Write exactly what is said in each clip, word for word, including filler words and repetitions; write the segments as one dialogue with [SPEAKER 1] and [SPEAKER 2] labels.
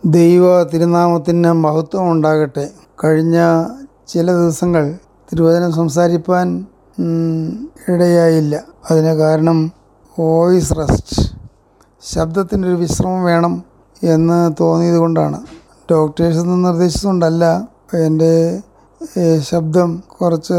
[SPEAKER 1] ദൈവ തിരുനാമത്തിന് മഹത്വം ഉണ്ടാകട്ടെ. കഴിഞ്ഞ ചില ദിവസങ്ങൾ തിരുവചനം സംസാരിപ്പാൻ ഇടയായില്ല. അതിന് കാരണം വോയിസ് റെസ്റ്റ്, ശബ്ദത്തിനൊരു വിശ്രമം വേണം എന്ന് തോന്നിയത് കൊണ്ടാണ്. ഡോക്ടേഴ്സ് ഒന്നും നിർദ്ദേശിച്ചുകൊണ്ടല്ല. എൻ്റെ ശബ്ദം കുറച്ച്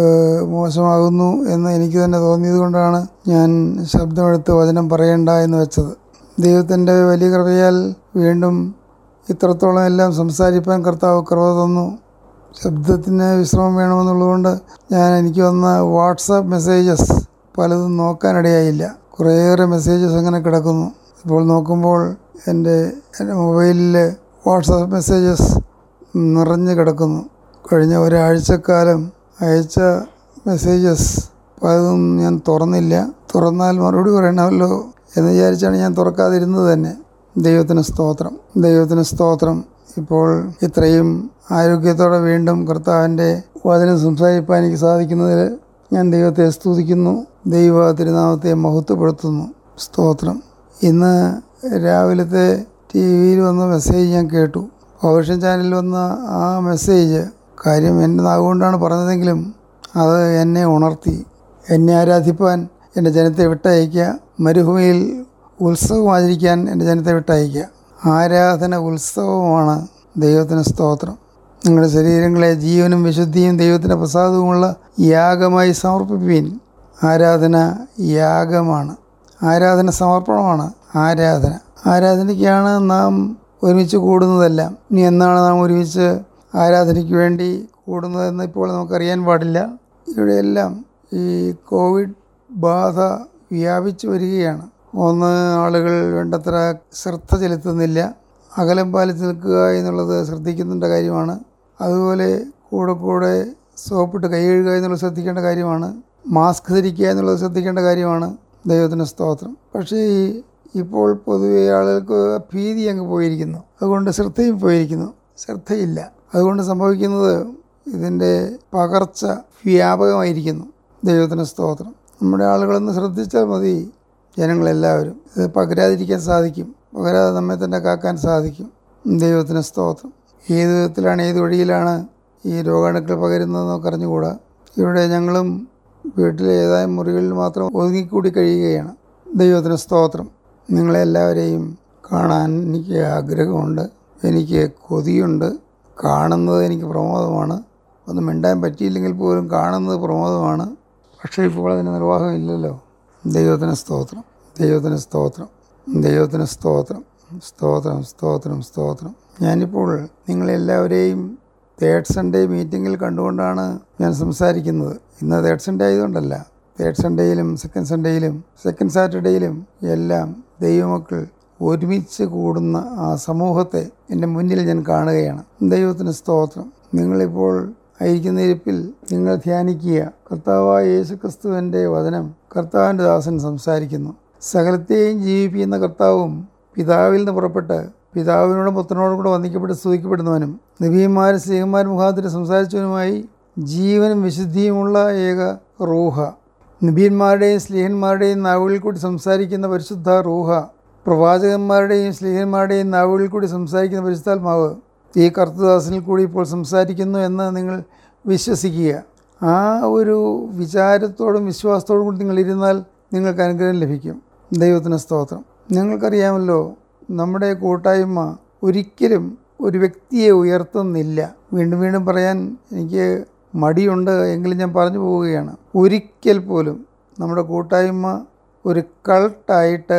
[SPEAKER 1] മോശമാകുന്നു എന്ന് എനിക്ക് തന്നെ തോന്നിയത് കൊണ്ടാണ് ഞാൻ ശബ്ദമെടുത്ത് വചനം പറയണ്ട എന്ന് വെച്ചത്. ദൈവത്തിൻ്റെ വലിയ കൃപയാൽ വീണ്ടും ഇത്രത്തോളം എല്ലാം സംസാരിപ്പാൻ കർത്താവ് കൃപ തന്നു. ശബ്ദത്തിന് വിശ്രമം വേണമെന്നുള്ളതുകൊണ്ട് ഞാൻ എനിക്ക് വന്ന വാട്സാപ്പ് മെസ്സേജസ് പലതും നോക്കാനിടയായില്ല. കുറേയേറെ മെസ്സേജസ് അങ്ങനെ കിടക്കുന്നു. ഇപ്പോൾ നോക്കുമ്പോൾ എൻ്റെ എൻ്റെ മൊബൈലിൽ വാട്സാപ്പ് മെസ്സേജസ് നിറഞ്ഞു കിടക്കുന്നു. കഴിഞ്ഞ ഒരാഴ്ചക്കാലം അയച്ച മെസ്സേജസ് പലതും ഞാൻ തുറന്നില്ല. തുറന്നാൽ മറുപടി പറയണമല്ലോ എന്ന് വിചാരിച്ചാണ് ഞാൻ തുറക്കാതിരുന്നത് തന്നെ. ദൈവത്തിന് സ്തോത്രം, ദൈവത്തിന് സ്തോത്രം. ഇപ്പോൾ ഇത്രയും ആരോഗ്യത്തോടെ വീണ്ടും കർത്താവിൻ്റെ വചനം സംസാരിക്കാൻ എനിക്ക് സാധിക്കുന്നതിൽ ഞാൻ ദൈവത്തെ സ്തുതിക്കുന്നു. ദൈവ തിരുനാമത്തെ മഹത്വപ്പെടുത്തുന്നു. സ്തോത്രം. ഇന്ന് രാവിലത്തെ ടി വിയിൽ വന്ന മെസ്സേജ് ഞാൻ കേട്ടു. പൗർഷൻ ചാനലിൽ വന്ന ആ മെസ്സേജ് കാര്യം എൻ്റെ നാവുകൊണ്ടാണ് പറഞ്ഞതെങ്കിലും അത് എന്നെ ഉണർത്തി. എന്നെ ആരാധിപ്പാൻ എൻ്റെ ജനത്തെ വിട്ടയക്കുക, മരുഭൂമിയിൽ ഉത്സവം ആചരിക്കാൻ എൻ്റെ ജനത്തെ വിട്ടയക്കുക. ആരാധന ഉത്സവമാണ്. ദൈവത്തിന് സ്തോത്രം. നിങ്ങളുടെ ശരീരങ്ങളെ ജീവനും വിശുദ്ധിയും ദൈവത്തിൻ്റെ പ്രസാദവുമുള്ള യാഗമായി സമർപ്പിപ്പീൻ. ആരാധന യാഗമാണ്. ആരാധന സമർപ്പണമാണ്. ആരാധന ആരാധനയ്ക്കാണ് നാം ഒരുമിച്ച് കൂടുന്നതെല്ലാം. ഇനി എന്നാണ് നാം ഒരുമിച്ച് ആരാധനയ്ക്ക് വേണ്ടി കൂടുന്നതെന്ന് ഇപ്പോൾ നമുക്കറിയാൻ പാടില്ല. ഇവിടെയെല്ലാം ഈ കോവിഡ് ബാധ വ്യാപിച്ചു വരികയാണ്. ഒന്ന്, ആളുകൾ വേണ്ടത്ര ശ്രദ്ധ ചെലുത്തുന്നില്ല. അകലം പാലിച്ച് നിൽക്കുക എന്നുള്ളത് ശ്രദ്ധിക്കേണ്ട കാര്യമാണ്. അതുപോലെ കൂടെ കൂടെ സോപ്പിട്ട് കൈ കഴുകുക എന്നുള്ളത് ശ്രദ്ധിക്കേണ്ട കാര്യമാണ്. മാസ്ക് ധരിക്കുക എന്നുള്ളത് ശ്രദ്ധിക്കേണ്ട കാര്യമാണ്. ദൈവത്തിന് സ്തോത്രം. പക്ഷേ ഈ ഇപ്പോൾ പൊതുവെ ആളുകൾക്ക് ഭീതി അങ്ങ് പോയിരിക്കുന്നു. അതുകൊണ്ട് ശ്രദ്ധയും പോയിരിക്കുന്നു. ശ്രദ്ധയില്ല. അതുകൊണ്ട് സംഭവിക്കുന്നത് ഇതിൻ്റെ പകർച്ച വ്യാപകമായിരിക്കുന്നു. ദൈവത്തിന് സ്തോത്രം. നമ്മുടെ ആളുകളൊന്ന് ശ്രദ്ധിച്ചാൽ മതി. ജനങ്ങളെല്ലാവരും ഇത് പകരാതിരിക്കാൻ സാധിക്കും. പകരാതെ നമ്മെ തന്നെ കാക്കാൻ സാധിക്കും. ദൈവത്തിന് സ്തോത്രം. ഏത് വിധത്തിലാണ്, ഏത് വഴിയിലാണ് ഈ രോഗാണുക്കൾ പകരുന്നത് നമുക്ക് അറിഞ്ഞുകൂടാ. ഇവിടെ ഞങ്ങളും വീട്ടിലെ ഏതാനും മുറികളിൽ മാത്രം ഒതുങ്ങിക്കൂടി കഴിയുകയാണ്. ദൈവത്തിന് സ്തോത്രം. നിങ്ങളെല്ലാവരെയും കാണാൻ എനിക്ക് ആഗ്രഹമുണ്ട്. എനിക്ക് കൊതിയുണ്ട്. കാണുന്നത് എനിക്ക് പ്രമോദമാണ്. ഒന്നും മിണ്ടാൻ പറ്റിയില്ലെങ്കിൽ പോലും കാണുന്നത് പ്രമോദമാണ്. പക്ഷേ ഇപ്പോൾ അതിന് നിർവാഹമില്ലല്ലോ. ദൈവത്തിന് സ്തോത്രം, ദൈവത്തിന് സ്തോത്രം, ദൈവത്തിന് സ്തോത്രം, സ്തോത്രം, സ്തോത്രം, സ്തോത്രം. ഞാനിപ്പോൾ നിങ്ങളെല്ലാവരെയും തേർഡ് സൺഡേ മീറ്റിങ്ങിൽ കണ്ടുകൊണ്ടാണ് ഞാൻ സംസാരിക്കുന്നത്. ഇന്ന് തേർഡ് സൺഡേ ആയതുകൊണ്ടല്ല. തേർഡ് സൺഡേയിലും സെക്കൻഡ് സൺഡേയിലും സെക്കൻഡ് സാറ്റർഡേയിലും എല്ലാം ദൈവമക്കൾ ഒരുമിച്ച് കൂടുന്ന ആ സമൂഹത്തെ എൻ്റെ മുന്നിൽ ഞാൻ കാണുകയാണ്. ദൈവത്തിന് സ്തോത്രം. നിങ്ങളിപ്പോൾ ആയിരിക്കുന്ന ഇരിപ്പിൽ നിങ്ങൾ ധ്യാനിക്കുക. കർത്താവായ യേശു ക്രിസ്തുവിൻ്റെ വചനം കർത്താവിൻ്റെ ദാസൻ സംസാരിക്കുന്നു. സകലത്തെയും ജീവിപ്പിക്കുന്ന കർത്താവും പിതാവിൽ നിന്ന് പുറപ്പെട്ട് പിതാവിനോടും പുത്രനോടും കൂടെ വന്ദിക്കപ്പെട്ട് സ്തുതിക്കപ്പെടുന്നവനും നബിമാരും സ്ലീഹന്മാരും മുഖാന്തരം സംസാരിച്ചവനുമായി ജീവനും വിശുദ്ധിയുമുള്ള ഏക റൂഹ, നബിയന്മാരുടെയും സ്ലീഹന്മാരുടെയും നാവുകളിൽ കൂടി സംസാരിക്കുന്ന പരിശുദ്ധ റൂഹ, പ്രവാചകന്മാരുടെയും സ്ലീഹന്മാരുടെയും നാവുകളിൽ കൂടി സംസാരിക്കുന്ന പരിശുദ്ധാത്മാവ് ഈ കർത്തദാസനിൽ കൂടി ഇപ്പോൾ സംസാരിക്കുന്നു എന്ന് നിങ്ങൾ വിശ്വസിക്കുക. ആ ഒരു വിചാരത്തോടും വിശ്വാസത്തോടും കൂടി നിങ്ങളിരുന്നാൽ നിങ്ങൾക്ക് അനുഗ്രഹം ലഭിക്കും. ദൈവത്തിന് സ്തോത്രം. നിങ്ങൾക്കറിയാമല്ലോ, നമ്മുടെ കൂട്ടായ്മ ഒരിക്കലും ഒരു വ്യക്തിയെ ഉയർത്തുന്നില്ല. വീണ്ടും വീണ്ടും പറയാൻ എനിക്ക് മടിയുണ്ട്, എങ്കിലും ഞാൻ പറഞ്ഞു പോവുകയാണ്. ഒരിക്കൽ പോലും നമ്മുടെ കൂട്ടായ്മ ഒരു കൾട്ടായിട്ട്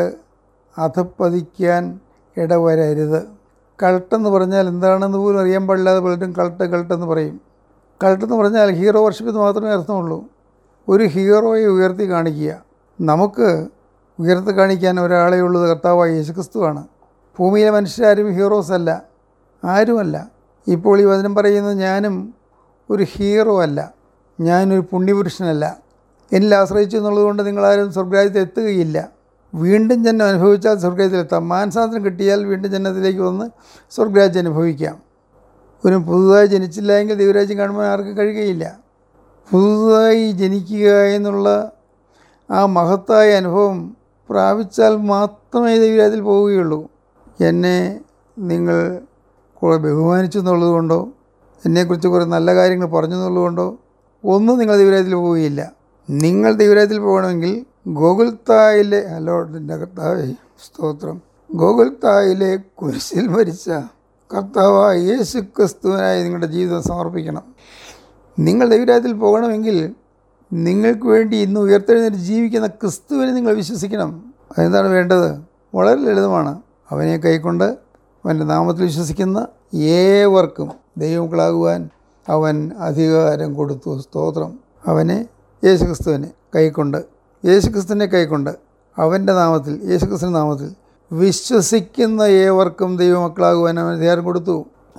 [SPEAKER 1] അധപ്പതിക്കാൻ ഇടവരരുത്. കൾട്ടെന്ന് പറഞ്ഞാൽ എന്താണെന്ന് പോലും അറിയാൻ പാടില്ലാതെ പലരും കൾട്ട് കൾട്ടെന്ന് പറയും. കൾട്ടെന്ന് പറഞ്ഞാൽ ഹീറോ വർഷിപ്പ് മാത്രമേ അർത്ഥമുള്ളൂ. ഒരു ഹീറോയെ ഉയർത്തി കാണിക്കുക. നമുക്ക് ഉയർത്തി കാണിക്കാൻ ഒരാളെ ഉള്ളത് കർത്താവായ യേശുക്രിസ്തുവാണ്. ഭൂമിയിലെ മനുഷ്യരാരും ഹീറോസ് അല്ല, ആരുമല്ല. ഇപ്പോൾ ഈ വചനം പറയുന്നത് ഞാനും ഒരു ഹീറോ അല്ല, ഞാനൊരു പുണ്യപുരുഷനല്ല. എന്നിൽ ആശ്രയിച്ചു എന്നുള്ളതുകൊണ്ട് നിങ്ങളാരും സ്വർഗ്ഗരാജ്യത്തിൽ എത്തുകയില്ല. വീണ്ടും ജന്മം അനുഭവിച്ചാൽ സ്വർഗ്ഗരാജ്യത്തിലെത്താം. മാനസാന്തരം കിട്ടിയാൽ വീണ്ടും ജന്മത്തിലേക്ക് വന്ന് സ്വർഗ്ഗരാജ്യം അനുഭവിക്കാം. ഒരു പുതുതായി ജനിച്ചില്ല എങ്കിൽ ദൈവരാജ്യം കാണുവാൻ ആർക്കും കഴിയുകയില്ല. പുതുതായി ജനിക്കുക എന്നുള്ള ആ മഹത്തായ അനുഭവം പ്രാപിച്ചാൽ മാത്രമേ ദൈവരാജ്യത്തിൽ പോവുകയുള്ളൂ. എന്നെ നിങ്ങൾ കുറെ ബഹുമാനിച്ചു എന്നുള്ളതുകൊണ്ടോ എന്നെക്കുറിച്ച് കുറേ നല്ല കാര്യങ്ങൾ പറഞ്ഞു എന്നുള്ളതുകൊണ്ടോ ഒന്നും നിങ്ങൾ ദൈവരാജ്യത്തിൽ പോവുകയില്ല. നിങ്ങൾ ദൈവരാജ്യത്തിൽ പോകണമെങ്കിൽ ഗോകുൽത്തായിലെ അലോട്ടിൻ്റെ കർത്താവേ സ്തോത്രം ഗോകുൽത്തായിലെ കുരിശിൽ മരിച്ച കർത്താവായ യേശു ക്രിസ്തുവിനായി നിങ്ങളുടെ ജീവിതം സമർപ്പിക്കണം. നിങ്ങൾ ദൈവരാജ്യത്തിൽ പോകണമെങ്കിൽ നിങ്ങൾക്ക് വേണ്ടി ഇന്ന് ഉയർത്തെഴുന്നേറ്റ് ജീവിക്കുന്ന ക്രിസ്തുവിനെ നിങ്ങൾ വിശ്വസിക്കണം. അതെന്താണ് വേണ്ടത്? വളരെ ലളിതമാണ്. അവനെ കൈക്കൊണ്ട് അവൻ്റെ നാമത്തിൽ വിശ്വസിക്കുന്ന ഏവർക്കും ദൈവമക്കളാകുവാൻ അവൻ അധികാരം കൊടുത്തു. സ്തോത്രം. അവനെ യേശുക്രിസ്തുവിനെ കൈക്കൊണ്ട് യേശുക്രിസ്തുവിനെ കൈക്കൊണ്ട് അവൻ്റെ നാമത്തിൽ യേശുക്രിസ്തുവിൻ്റെ നാമത്തിൽ വിശ്വസിക്കുന്ന ഏവർക്കും ദൈവമക്കളാകുവാൻ അവൻ അധികാരം കൊടുത്തു.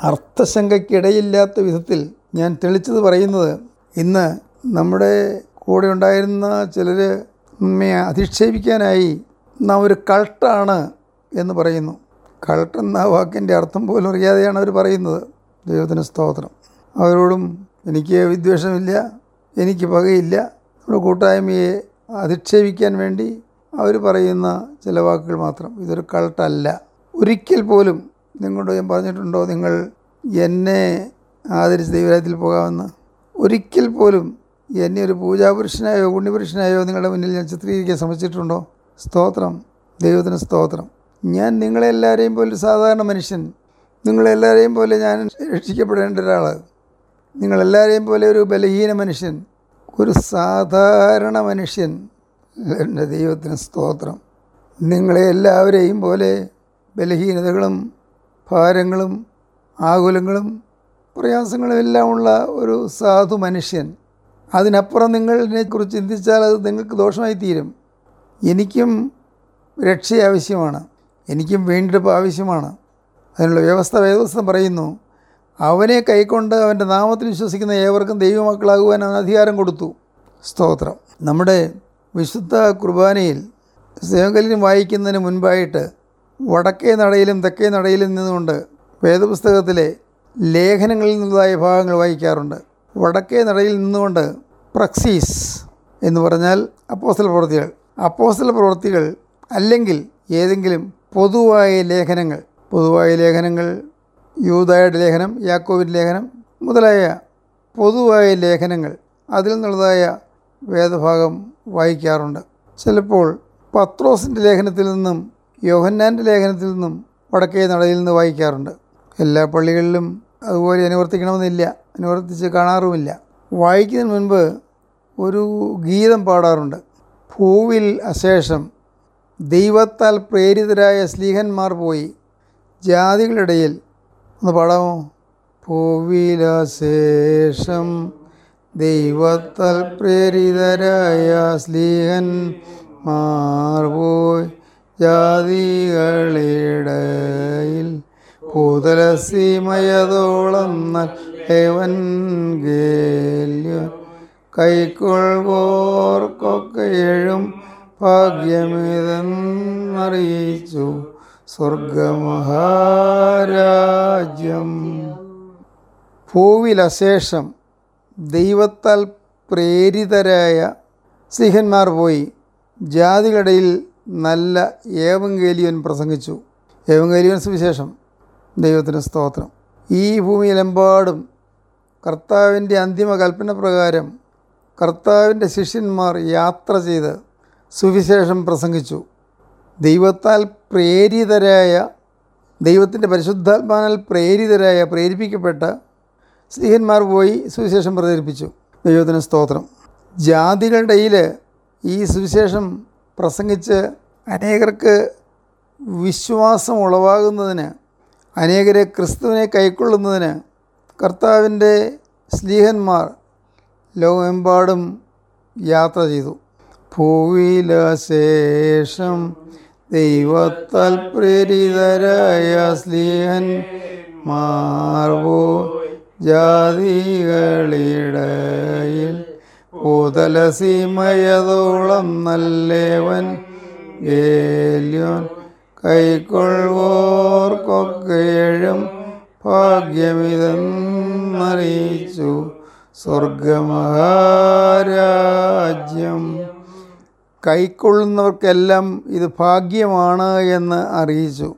[SPEAKER 1] അർത്ഥശങ്കയ്ക്കിടയില്ലാത്ത വിധത്തിൽ ഞാൻ തെളിച്ചത് പറയുന്നത്, ഇന്ന് നമ്മുടെ കൂടെ ഉണ്ടായിരുന്ന ചിലർ നമ്മെ അധിക്ഷേപിക്കാനായി നാം ഒരു കൾട്ടാണ് എന്ന് പറയുന്നു. കൾട്ട് എന്ന വാക്കിൻ്റെ അർത്ഥം പോലും അറിയാതെയാണ് അവർ പറയുന്നത്. ദൈവത്തിന് സ്തോത്രം. അവരോടും എനിക്ക് വിദ്വേഷമില്ല, എനിക്ക് പകയില്ല. നമ്മുടെ കൂട്ടായ്മയെ അധിക്ഷേപിക്കാൻ വേണ്ടി അവർ പറയുന്ന ചില വാക്കുകൾ മാത്രം. ഇതൊരു കൾട്ടല്ല. ഒരിക്കൽ പോലും നിങ്ങളോട് ഞാൻ പറഞ്ഞിട്ടുണ്ടോ നിങ്ങൾ എന്നെ ആദരിച്ച് ദൈവരാജ്യത്തിൽ പോകാമെന്ന്? ഒരിക്കൽ പോലും എന്നെ ഒരു പൂജാപുരുഷനായോ പുണ്യപുരുഷനായോ നിങ്ങളുടെ മുന്നിൽ ഞാൻ ചിത്രീകരിക്കാൻ ശ്രമിച്ചിട്ടുണ്ടോ? സ്തോത്രം. ദൈവത്തിന് സ്തോത്രം. ഞാൻ നിങ്ങളെല്ലാവരെയും പോലെ ഒരു സാധാരണ മനുഷ്യൻ, നിങ്ങളെല്ലാവരെയും പോലെ ഞാൻ രക്ഷിക്കപ്പെടേണ്ട ഒരാൾ, നിങ്ങളെല്ലാവരെയും പോലെ ഒരു ബലഹീന മനുഷ്യൻ, ഒരു സാധാരണ മനുഷ്യൻ. എൻ്റെ ദൈവത്തിന് സ്തോത്രം. നിങ്ങളെ എല്ലാവരെയും പോലെ ബലഹീനതകളും ഭാരങ്ങളും ആകുലങ്ങളും പ്രയാസങ്ങളും എല്ലാം ഉള്ള ഒരു സാധു മനുഷ്യൻ. അതിനപ്പുറം നിങ്ങളതിനെക്കുറിച്ച് ചിന്തിച്ചാൽ അത് നിങ്ങൾക്ക് ദോഷമായി തീരും. എനിക്കും രക്ഷ ആവശ്യമാണ്, എനിക്കും വീണ്ടെടുപ്പ് ആവശ്യമാണ്. അതിനുള്ള വ്യവസ്ഥ വേദപുസ്തകം പറയുന്നു, അവനെ കൈക്കൊണ്ട് അവൻ്റെ നാമത്തിൽ വിശ്വസിക്കുന്ന ഏവർക്കും ദൈവമക്കളാകുവാൻ അവൻ അധികാരം കൊടുത്തു. സ്തോത്രം. നമ്മുടെ വിശുദ്ധ കുർബാനയിൽ സേവകലിനും വായിക്കുന്നതിന് മുൻപായിട്ട് വടക്കേ നടയിലും തെക്കേ നടയിലും നിന്നുകൊണ്ട് വേദപുസ്തകത്തിലെ ലേഖനങ്ങളിൽ നിന്നുള്ളതായ ഭാഗങ്ങൾ വായിക്കാറുണ്ട്. വടക്കേ നടയിൽ നിന്നുകൊണ്ട് പ്രക്സീസ് എന്ന് പറഞ്ഞാൽ അപ്പോസ്തല പ്രവൃത്തികൾ, അപ്പോസ്തല പ്രവൃത്തികൾ അല്ലെങ്കിൽ ഏതെങ്കിലും പൊതുവായ ലേഖനങ്ങൾ, പൊതുവായ ലേഖനങ്ങൾ, യൂദായുടെ ലേഖനം, യാക്കോബിൻ്റെ ലേഖനം മുതലായ പൊതുവായ ലേഖനങ്ങൾ, അതിൽ നിന്നുള്ളതായ വേദഭാഗം വായിക്കാറുണ്ട്. ചിലപ്പോൾ പത്രോസിൻ്റെ ലേഖനത്തിൽ നിന്നും യോഹന്നാൻ്റെ ലേഖനത്തിൽ നിന്നും വടക്കേ നടയിൽ നിന്ന് വായിക്കാറുണ്ട്. എല്ലാ പള്ളികളിലും അതുപോലെ അനുവർത്തിക്കണമെന്നില്ല, അനുവർത്തിച്ച് കാണാറുമില്ല. വായിക്കുന്നതിന് മുൻപ് ഒരു ഗീതം പാടാറുണ്ട്. ഭൂവിൽ അശേഷം ദൈവത്താൽ പ്രേരിതരായ സ്ലീഹന്മാർ പോയി ജാതികളിടയിൽ. ഒന്ന് പാടാമോ? ഭൂവിലശേഷം ദൈവത്താൽ പ്രേരിതരായ സ്ലീഹന്മാർ പോയി ജാതികളിടയിൽ ഭൂതലസീമയതോളം എവൻഗേല്യം കൈക്കൊള്ളുവോർക്കൊക്കെയും ഭാഗ്യമിതെന്നറിയിച്ചു സ്വർഗമഹാരാജ്യം. ഭൂവിലശേഷം ദൈവത്താൽ പ്രേരിതരായ സ്ലീഹന്മാർ പോയി ജാതികളിടയിൽ നല്ല ഏവങ്കേലിയൻ പ്രസംഗിച്ചു. ഏവങ്കേലിയൻ സുവിശേഷം. ദൈവത്തിന് സ്തോത്രം. ഈ ഭൂമിയിലെമ്പാടും കർത്താവിൻ്റെ അന്തിമ കൽപ്പന പ്രകാരം കർത്താവിൻ്റെ ശിഷ്യന്മാർ യാത്ര ചെയ്ത് സുവിശേഷം പ്രസംഗിച്ചു. ദൈവത്താൽ പ്രേരിതരായ, ദൈവത്തിൻ്റെ പരിശുദ്ധാത്മാനാൽ പ്രേരിതരായ, പ്രേരിപ്പിക്കപ്പെട്ട സ്ലീഹന്മാർ പോയി സുവിശേഷം പ്രചരിപ്പിച്ചു. ദൈവത്തിന് സ്തോത്രം. ജാതികളുടെ ഇടയിൽ ഈ സുവിശേഷം പ്രസംഗിച്ച് അനേകർക്ക് വിശ്വാസം ഉളവാകുന്നതിന്, അനേകരെ ക്രിസ്തുവിനെ കൈക്കൊള്ളുന്നതിന് കർത്താവിൻ്റെ സ്ലീഹന്മാർ ലോകമെമ്പാടും യാത്ര ചെയ്തു. ഭൂവിലശേഷം ദൈവത്താൽ പ്രേരിതരായ സ്ലീഹന്മാർ പോയി ജാതികളിടയിൽ ഭൂതലസീമയതോളം നല്ലേവൻ ഗേല്യോൻ കൈക്കൊള്ളുവോർക്കൊക്കെയും ഭാഗ്യമിതെന്നറിയിച്ചു സ്വർഗമഹാരാജ്യം. കൈക്കൊള്ളുന്നവർക്കെല്ലാം ഇത് ഭാഗ്യമാണ് എന്ന് അറിയിച്ചു.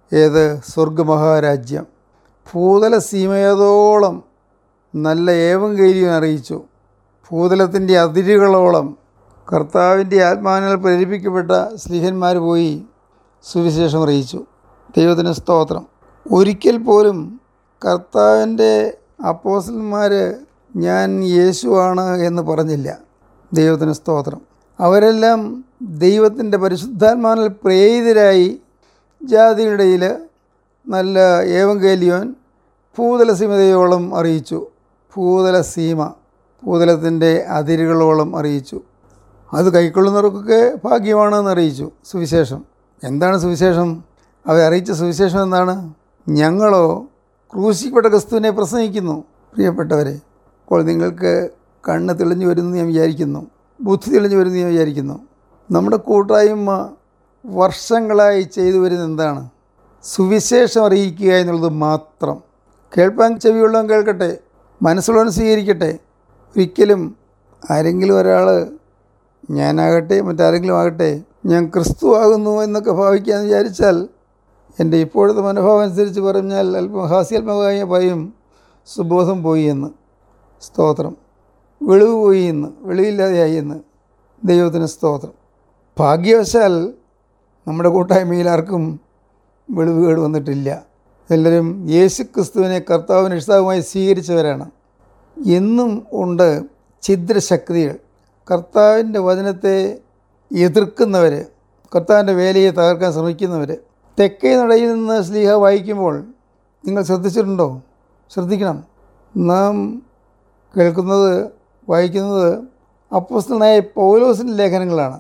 [SPEAKER 1] ഏത് സ്വർഗമഹാരാജ്യം. ഭൂതല സീമയതോളം നല്ല ഏവങ്കേലിയൻ അറിയിച്ചു. ഭൂതലത്തിൻ്റെ അതിരുകളോളം കർത്താവിൻ്റെ ആത്മാവിനാൽ പ്രേരിപ്പിക്കപ്പെട്ട സ്ലീഹന്മാർ പോയി സുവിശേഷം അറിയിച്ചു. ദൈവത്തിന് സ്തോത്രം. ഒരിക്കൽ പോലും കർത്താവിൻ്റെ അപ്പോസ്തലന്മാർ ഞാൻ യേശുവാണ് എന്ന് പറഞ്ഞില്ല. ദൈവത്തിന് സ്തോത്രം. അവരെല്ലാം ദൈവത്തിൻ്റെ പരിശുദ്ധാത്മാവിനാൽ പ്രേരിതരായി ജാതിയുടെ ഇടയിൽ നല്ല ഏവങ്കേലിയോൻ ഭൂതല സീമതയോളം അറിയിച്ചു. ഭൂതല സീമ, ഭൂതലത്തിൻ്റെ അതിരുകളോളം അറിയിച്ചു. അത് കൈക്കൊള്ളുന്നവർക്കൊക്കെ ഭാഗ്യമാണെന്ന് അറിയിച്ചു സുവിശേഷം. എന്താണ് സുവിശേഷം? അവർ അറിയിച്ച സുവിശേഷം എന്താണ്? ഞങ്ങളോ ക്രൂശിക്കപ്പെട്ട ക്രിസ്തുവിനെ പ്രസംഗിക്കുന്നു. പ്രിയപ്പെട്ടവരെ, അപ്പോൾ നിങ്ങൾക്ക് കണ്ണ് തെളിഞ്ഞു വരുമെന്ന് ഞാൻ വിചാരിക്കുന്നു, ബുദ്ധി തെളിഞ്ഞു വരുമെന്ന് ഞാൻ വിചാരിക്കുന്നു. നമ്മുടെ കൂട്ടായ്മ വർഷങ്ങളായി ചെയ്തു വരുന്നത് എന്താണ്? സുവിശേഷം അറിയിക്കുക എന്നുള്ളത് മാത്രം. കേൾപ്പാൻ ചെവിയുള്ളവൻ കേൾക്കട്ടെ, മനസ്സുള്ളവൻ സ്വീകരിക്കട്ടെ. ഒരിക്കലും ആരെങ്കിലും ഒരാൾ ഞാനാകട്ടെ മറ്റാരെങ്കിലും ആകട്ടെ ഞാൻ ക്രിസ്തു ആകുന്നു എന്നൊക്കെ ഭാവിക്കാമെന്ന് വിചാരിച്ചാൽ, എൻ്റെ ഇപ്പോഴത്തെ മനോഭാവം അനുസരിച്ച് പറഞ്ഞാൽ അല്പം ഹാസ്യാത്മകമായ പറയും സുബോധം പോയി എന്ന്. സ്തോത്രം. വെളിവ് പോയി എന്ന്, വെളിവില്ലാതെയായി എന്ന്. ദൈവത്തിന് സ്തോത്രം. ഭാഗ്യവശാൽ നമ്മുടെ കൂട്ടായ്മയിൽ ആർക്കും വെളിവുകേട് വന്നിട്ടില്ല. എല്ലാവരും യേശു ക്രിസ്തുവിനെ കർത്താവിന് ഇഷ്ടവുമായി സ്വീകരിച്ചവരാണ്. എന്നും ഉണ്ട് ഛിദ്രശക്തികൾ, കർത്താവിൻ്റെ വചനത്തെ എതിർക്കുന്നവർ, കർത്താവിൻ്റെ വേലയെ തകർക്കാൻ ശ്രമിക്കുന്നവർ. തെക്കേ നടയിൽ നിന്ന് ശ്ലീഹ വായിക്കുമ്പോൾ നിങ്ങൾ ശ്രദ്ധിച്ചിട്ടുണ്ടോ? ശ്രദ്ധിക്കണം. നാം കേൾക്കുന്നത്, വായിക്കുന്നത് അപ്പോസ്തലനായ പൗലോസിൻ്റെ ലേഖനങ്ങളാണ്.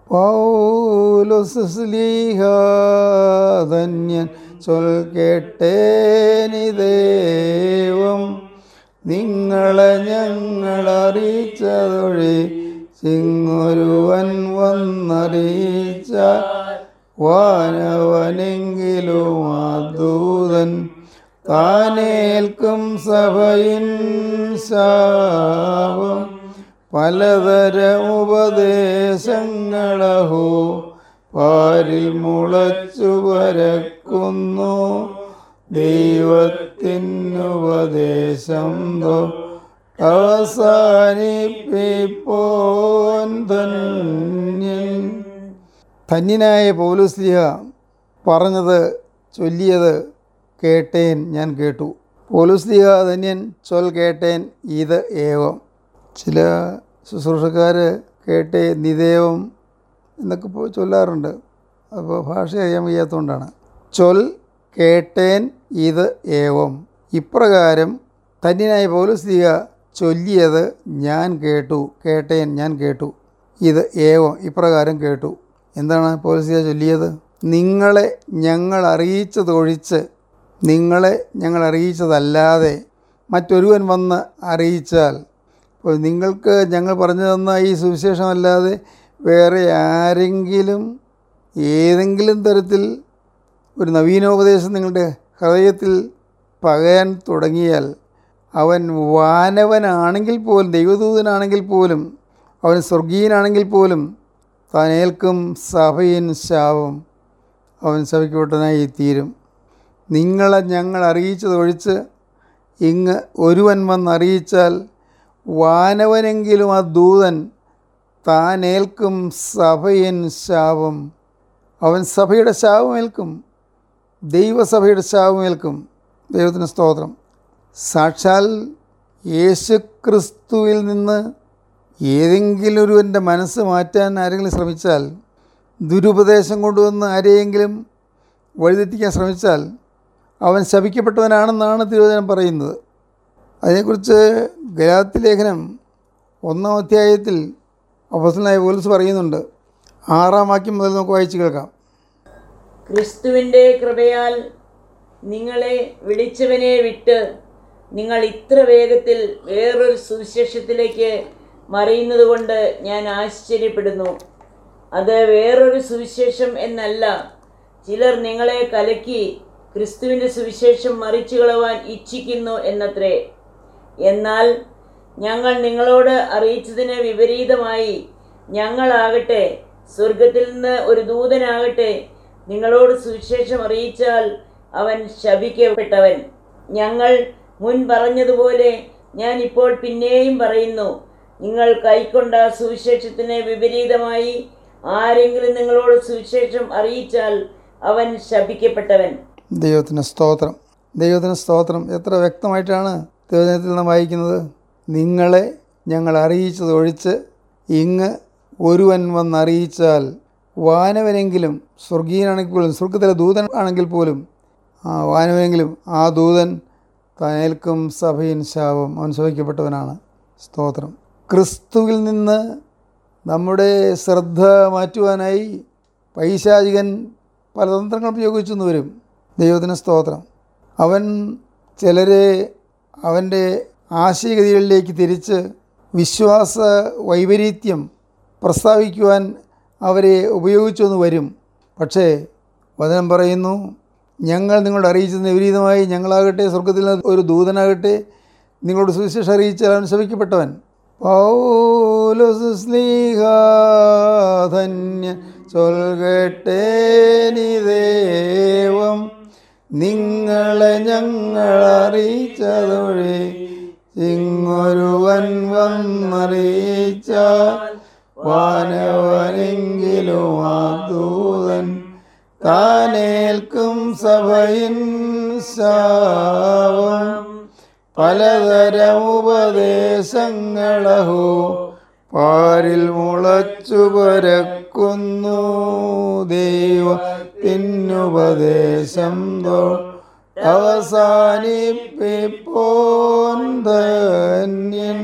[SPEAKER 1] പൗലോസ് ശ്ലീഹ ധന്യൻ ചൊൽ കേട്ടേനി ദൈവം നിങ്ങളെ ഞങ്ങളറിയിച്ചതൊഴി ചിങ്ങൊരുവൻ വന്നറിയിച്ച വാനവനെങ്കിലും ആദൂതൻ താനേൽക്കും സഭയിൻ ശാപം പലതരം ഉപദേശങ്ങളഹോ പാരിൽ മുളച്ചു പരക്കുന്നു ദൈവത്തിനുപദേശം തോ അവസാനിപ്പിപ്പോൻ ധന്യൻ. ധന്യനായ പൗലോസ്ലീഹ പറഞ്ഞത്, ചൊല്ലിയത് കേട്ടേൻ, ഞാൻ കേട്ടു. പൗലോസ്ലീഹ ധന്യൻ ചൊൽ കേട്ടേൻ ഇത് ഏവം. ചില ശുശ്രൂഷക്കാർ കേട്ടേ നിദേവം എന്നൊക്കെ ചൊല്ലാറുണ്ട്. അപ്പോൾ ഭാഷ അറിയാൻ വയ്യാത്തതുകൊണ്ടാണ്. ചൊൽ കേട്ടേൻ ഇത് ഏവം. ഇപ്രകാരം ധന്യനായ പൗലോസ്ലീഹ ചൊല്ലിയത് ഞാൻ കേട്ടു. കേട്ടേൻ ഞാൻ കേട്ടു. ഇത് ഏവം ഇപ്രകാരം കേട്ടു. എന്താണ് പൗലോസ്ലീഹ ചൊല്ലിയത്? നിങ്ങളെ ഞങ്ങൾ അറിയിച്ചതൊഴിച്ച്, നിങ്ങളെ ഞങ്ങൾ അറിയിച്ചതല്ലാതെ മറ്റൊരുവൻ വന്ന് അറിയിച്ചാൽ, അപ്പോൾ നിങ്ങൾക്ക് ഞങ്ങൾ പറഞ്ഞു തന്ന ഈ സുവിശേഷമല്ലാതെ വേറെ ആരെങ്കിലും ഏതെങ്കിലും തരത്തിൽ ഒരു നവീനോപദേശം നിങ്ങളുടെ ഹൃദയത്തിൽ പകരാൻ തുടങ്ങിയാൽ, അവൻ വാനവനാണെങ്കിൽ പോലും, ദൈവദൂതനാണെങ്കിൽ പോലും, അവൻ സ്വർഗീയനാണെങ്കിൽ പോലും താൻ ഏൽക്കും സഭയിൻ ശാപം. അവൻ ശപിക്കപ്പെട്ടവനായി തീരും. നിങ്ങളെ ഞങ്ങൾ അറിയിച്ചതൊഴിച്ച് ഇങ്ങ് ഒരുവൻ വന്നറിയിച്ചാൽ വാനവനെങ്കിലും ആ ദൂതൻ താൻ ഏൽക്കും സഭയിൻ ശാപം. അവൻ സഭയുടെ ശാപമേൽക്കും, ദൈവസഭയുടെ ശാപമേൽക്കും. ദൈവത്തിന് സ്തോത്രം. സാക്ഷാൽ യേശു ക്രിസ്തുവിൽ നിന്ന് ഏതെങ്കിലും ഒരുവൻ്റെ മനസ്സ് മാറ്റാൻ ആരെങ്കിലും ശ്രമിച്ചാൽ, ദുരുപദേശം കൊണ്ടുവന്ന് ആരെയെങ്കിലും വഴിതെറ്റിക്കാൻ ശ്രമിച്ചാൽ അവൻ ശപിക്കപ്പെട്ടവനാണെന്നാണ് തിരുവചനം പറയുന്നത്. അതിനെക്കുറിച്ച് ഗലാത്യ ലേഖനം ഒന്നാം അധ്യായത്തിൽ അപ്പോസ്തലനായ പൗലോസ് പറയുന്നുണ്ട്. ആറാം വാക്യം മുതൽ നമുക്ക് വായിച്ച് കേൾക്കാം.
[SPEAKER 2] ക്രിസ്തുവിൻ്റെ കൃപയാൽ നിങ്ങളെ വിളിച്ചവനെ വിട്ട് നിങ്ങൾ ഇത്ര വേഗത്തിൽ വേറൊരു സുവിശേഷത്തിലേക്ക് മറിയുന്നത് കൊണ്ട് ഞാൻ ആശ്ചര്യപ്പെടുന്നു. അത് വേറൊരു സുവിശേഷം എന്നല്ല, ചിലർ നിങ്ങളെ കലക്കി ക്രിസ്തുവിൻ്റെ സുവിശേഷം മറിച്ചു കളവാൻ ഇച്ഛിക്കുന്നു എന്നത്രേ. എന്നാൽ ഞങ്ങൾ നിങ്ങളോട് അറിയിച്ചതിന് വിപരീതമായി ഞങ്ങളാകട്ടെ, സ്വർഗത്തിൽ നിന്ന് ഒരു ദൂതനാകട്ടെ, നിങ്ങളോട് സുവിശേഷം അറിയിച്ചാൽ അവൻ ശപിക്കപ്പെട്ടവൻ. ഞങ്ങൾ മുൻ പറഞ്ഞതുപോലെ ഞാൻ ഇപ്പോൾ പിന്നെയും പറയുന്നു, നിങ്ങൾ കൈക്കൊണ്ട സുവിശേഷത്തിന് വിപരീതമായി ആരെങ്കിലും നിങ്ങളോട് സുവിശേഷം അറിയിച്ചാൽ അവൻ ശപിക്കപ്പെട്ടവൻ.
[SPEAKER 1] ദൈവത്തിന് സ്തോത്രം, ദൈവത്തിന് സ്തോത്രം. എത്ര വ്യക്തമായിട്ടാണ് തിരുവചനത്തിൽ നാം വായിക്കുന്നത്. നിങ്ങളെ ഞങ്ങൾ അറിയിച്ചതൊഴിച്ച് ഇങ്ങ് ഒരുവൻ വന്നറിയിച്ചാൽ വാനവനെങ്കിലും, സ്വർഗീയനാണെങ്കിൽ പോലും, സ്വർഗത്തിലെ ദൂതൻ ആണെങ്കിൽ പോലും, ആ വാനവനെങ്കിലും ആ ദൂതൻ തനേൽക്കും സഭയിൻ ശാപം. അവൻ ശപിക്കപ്പെട്ടവനാണ്. സ്തോത്രം. ക്രിസ്തുവിൽ നിന്ന് നമ്മുടെ ശ്രദ്ധ മാറ്റുവാനായി പൈശാചികൻ പല തന്ത്രങ്ങൾ പ്രയോഗിച്ചെന്ന് വരും. ദൈവത്തിന് സ്തോത്രം. അവൻ ചിലരെ അവൻ്റെ ആശയഗതികളിലേക്ക് തിരിച്ച് വിശ്വാസ വൈപരീത്യം പ്രസ്താവിക്കുവാൻ അവരെ ഉപയോഗിച്ചെന്ന് വരും. പക്ഷേ വചനം പറയുന്നു, ഞങ്ങൾ നിങ്ങളോട് അറിയിച്ചതിന് വിപരീതമായി ഞങ്ങളാകട്ടെ, സ്വർഗത്തിൽ ഒരു ദൂതനാകട്ടെ, നിങ്ങളോട് സുവിശേഷം അറിയിച്ചാൽ അവൻ ശപിക്കപ്പെട്ടവൻ. പൗലോസ് ശ്ലീഹാ ധന്യൻ ചൊൽകട്ടെ നീ ദേവം, നിങ്ങളെ ഞങ്ങൾ അറിയിച്ചതൊഴി ഇങ്ങൊരുവൻ വന്നറിയിച്ചാൽ വാനവനെങ്കിലും ആ ദൂതൻ താനേൽക്കും സഭയിൻ ശാപം. പലതരം ഉപദേശങ്ങളഹോ പാരിൽ മുളച്ചു പരക്കുന്നു, ദൈവത്തിനുപദേശം തോ അവസാനിപ്പിപ്പോൻ ധന്യൻ.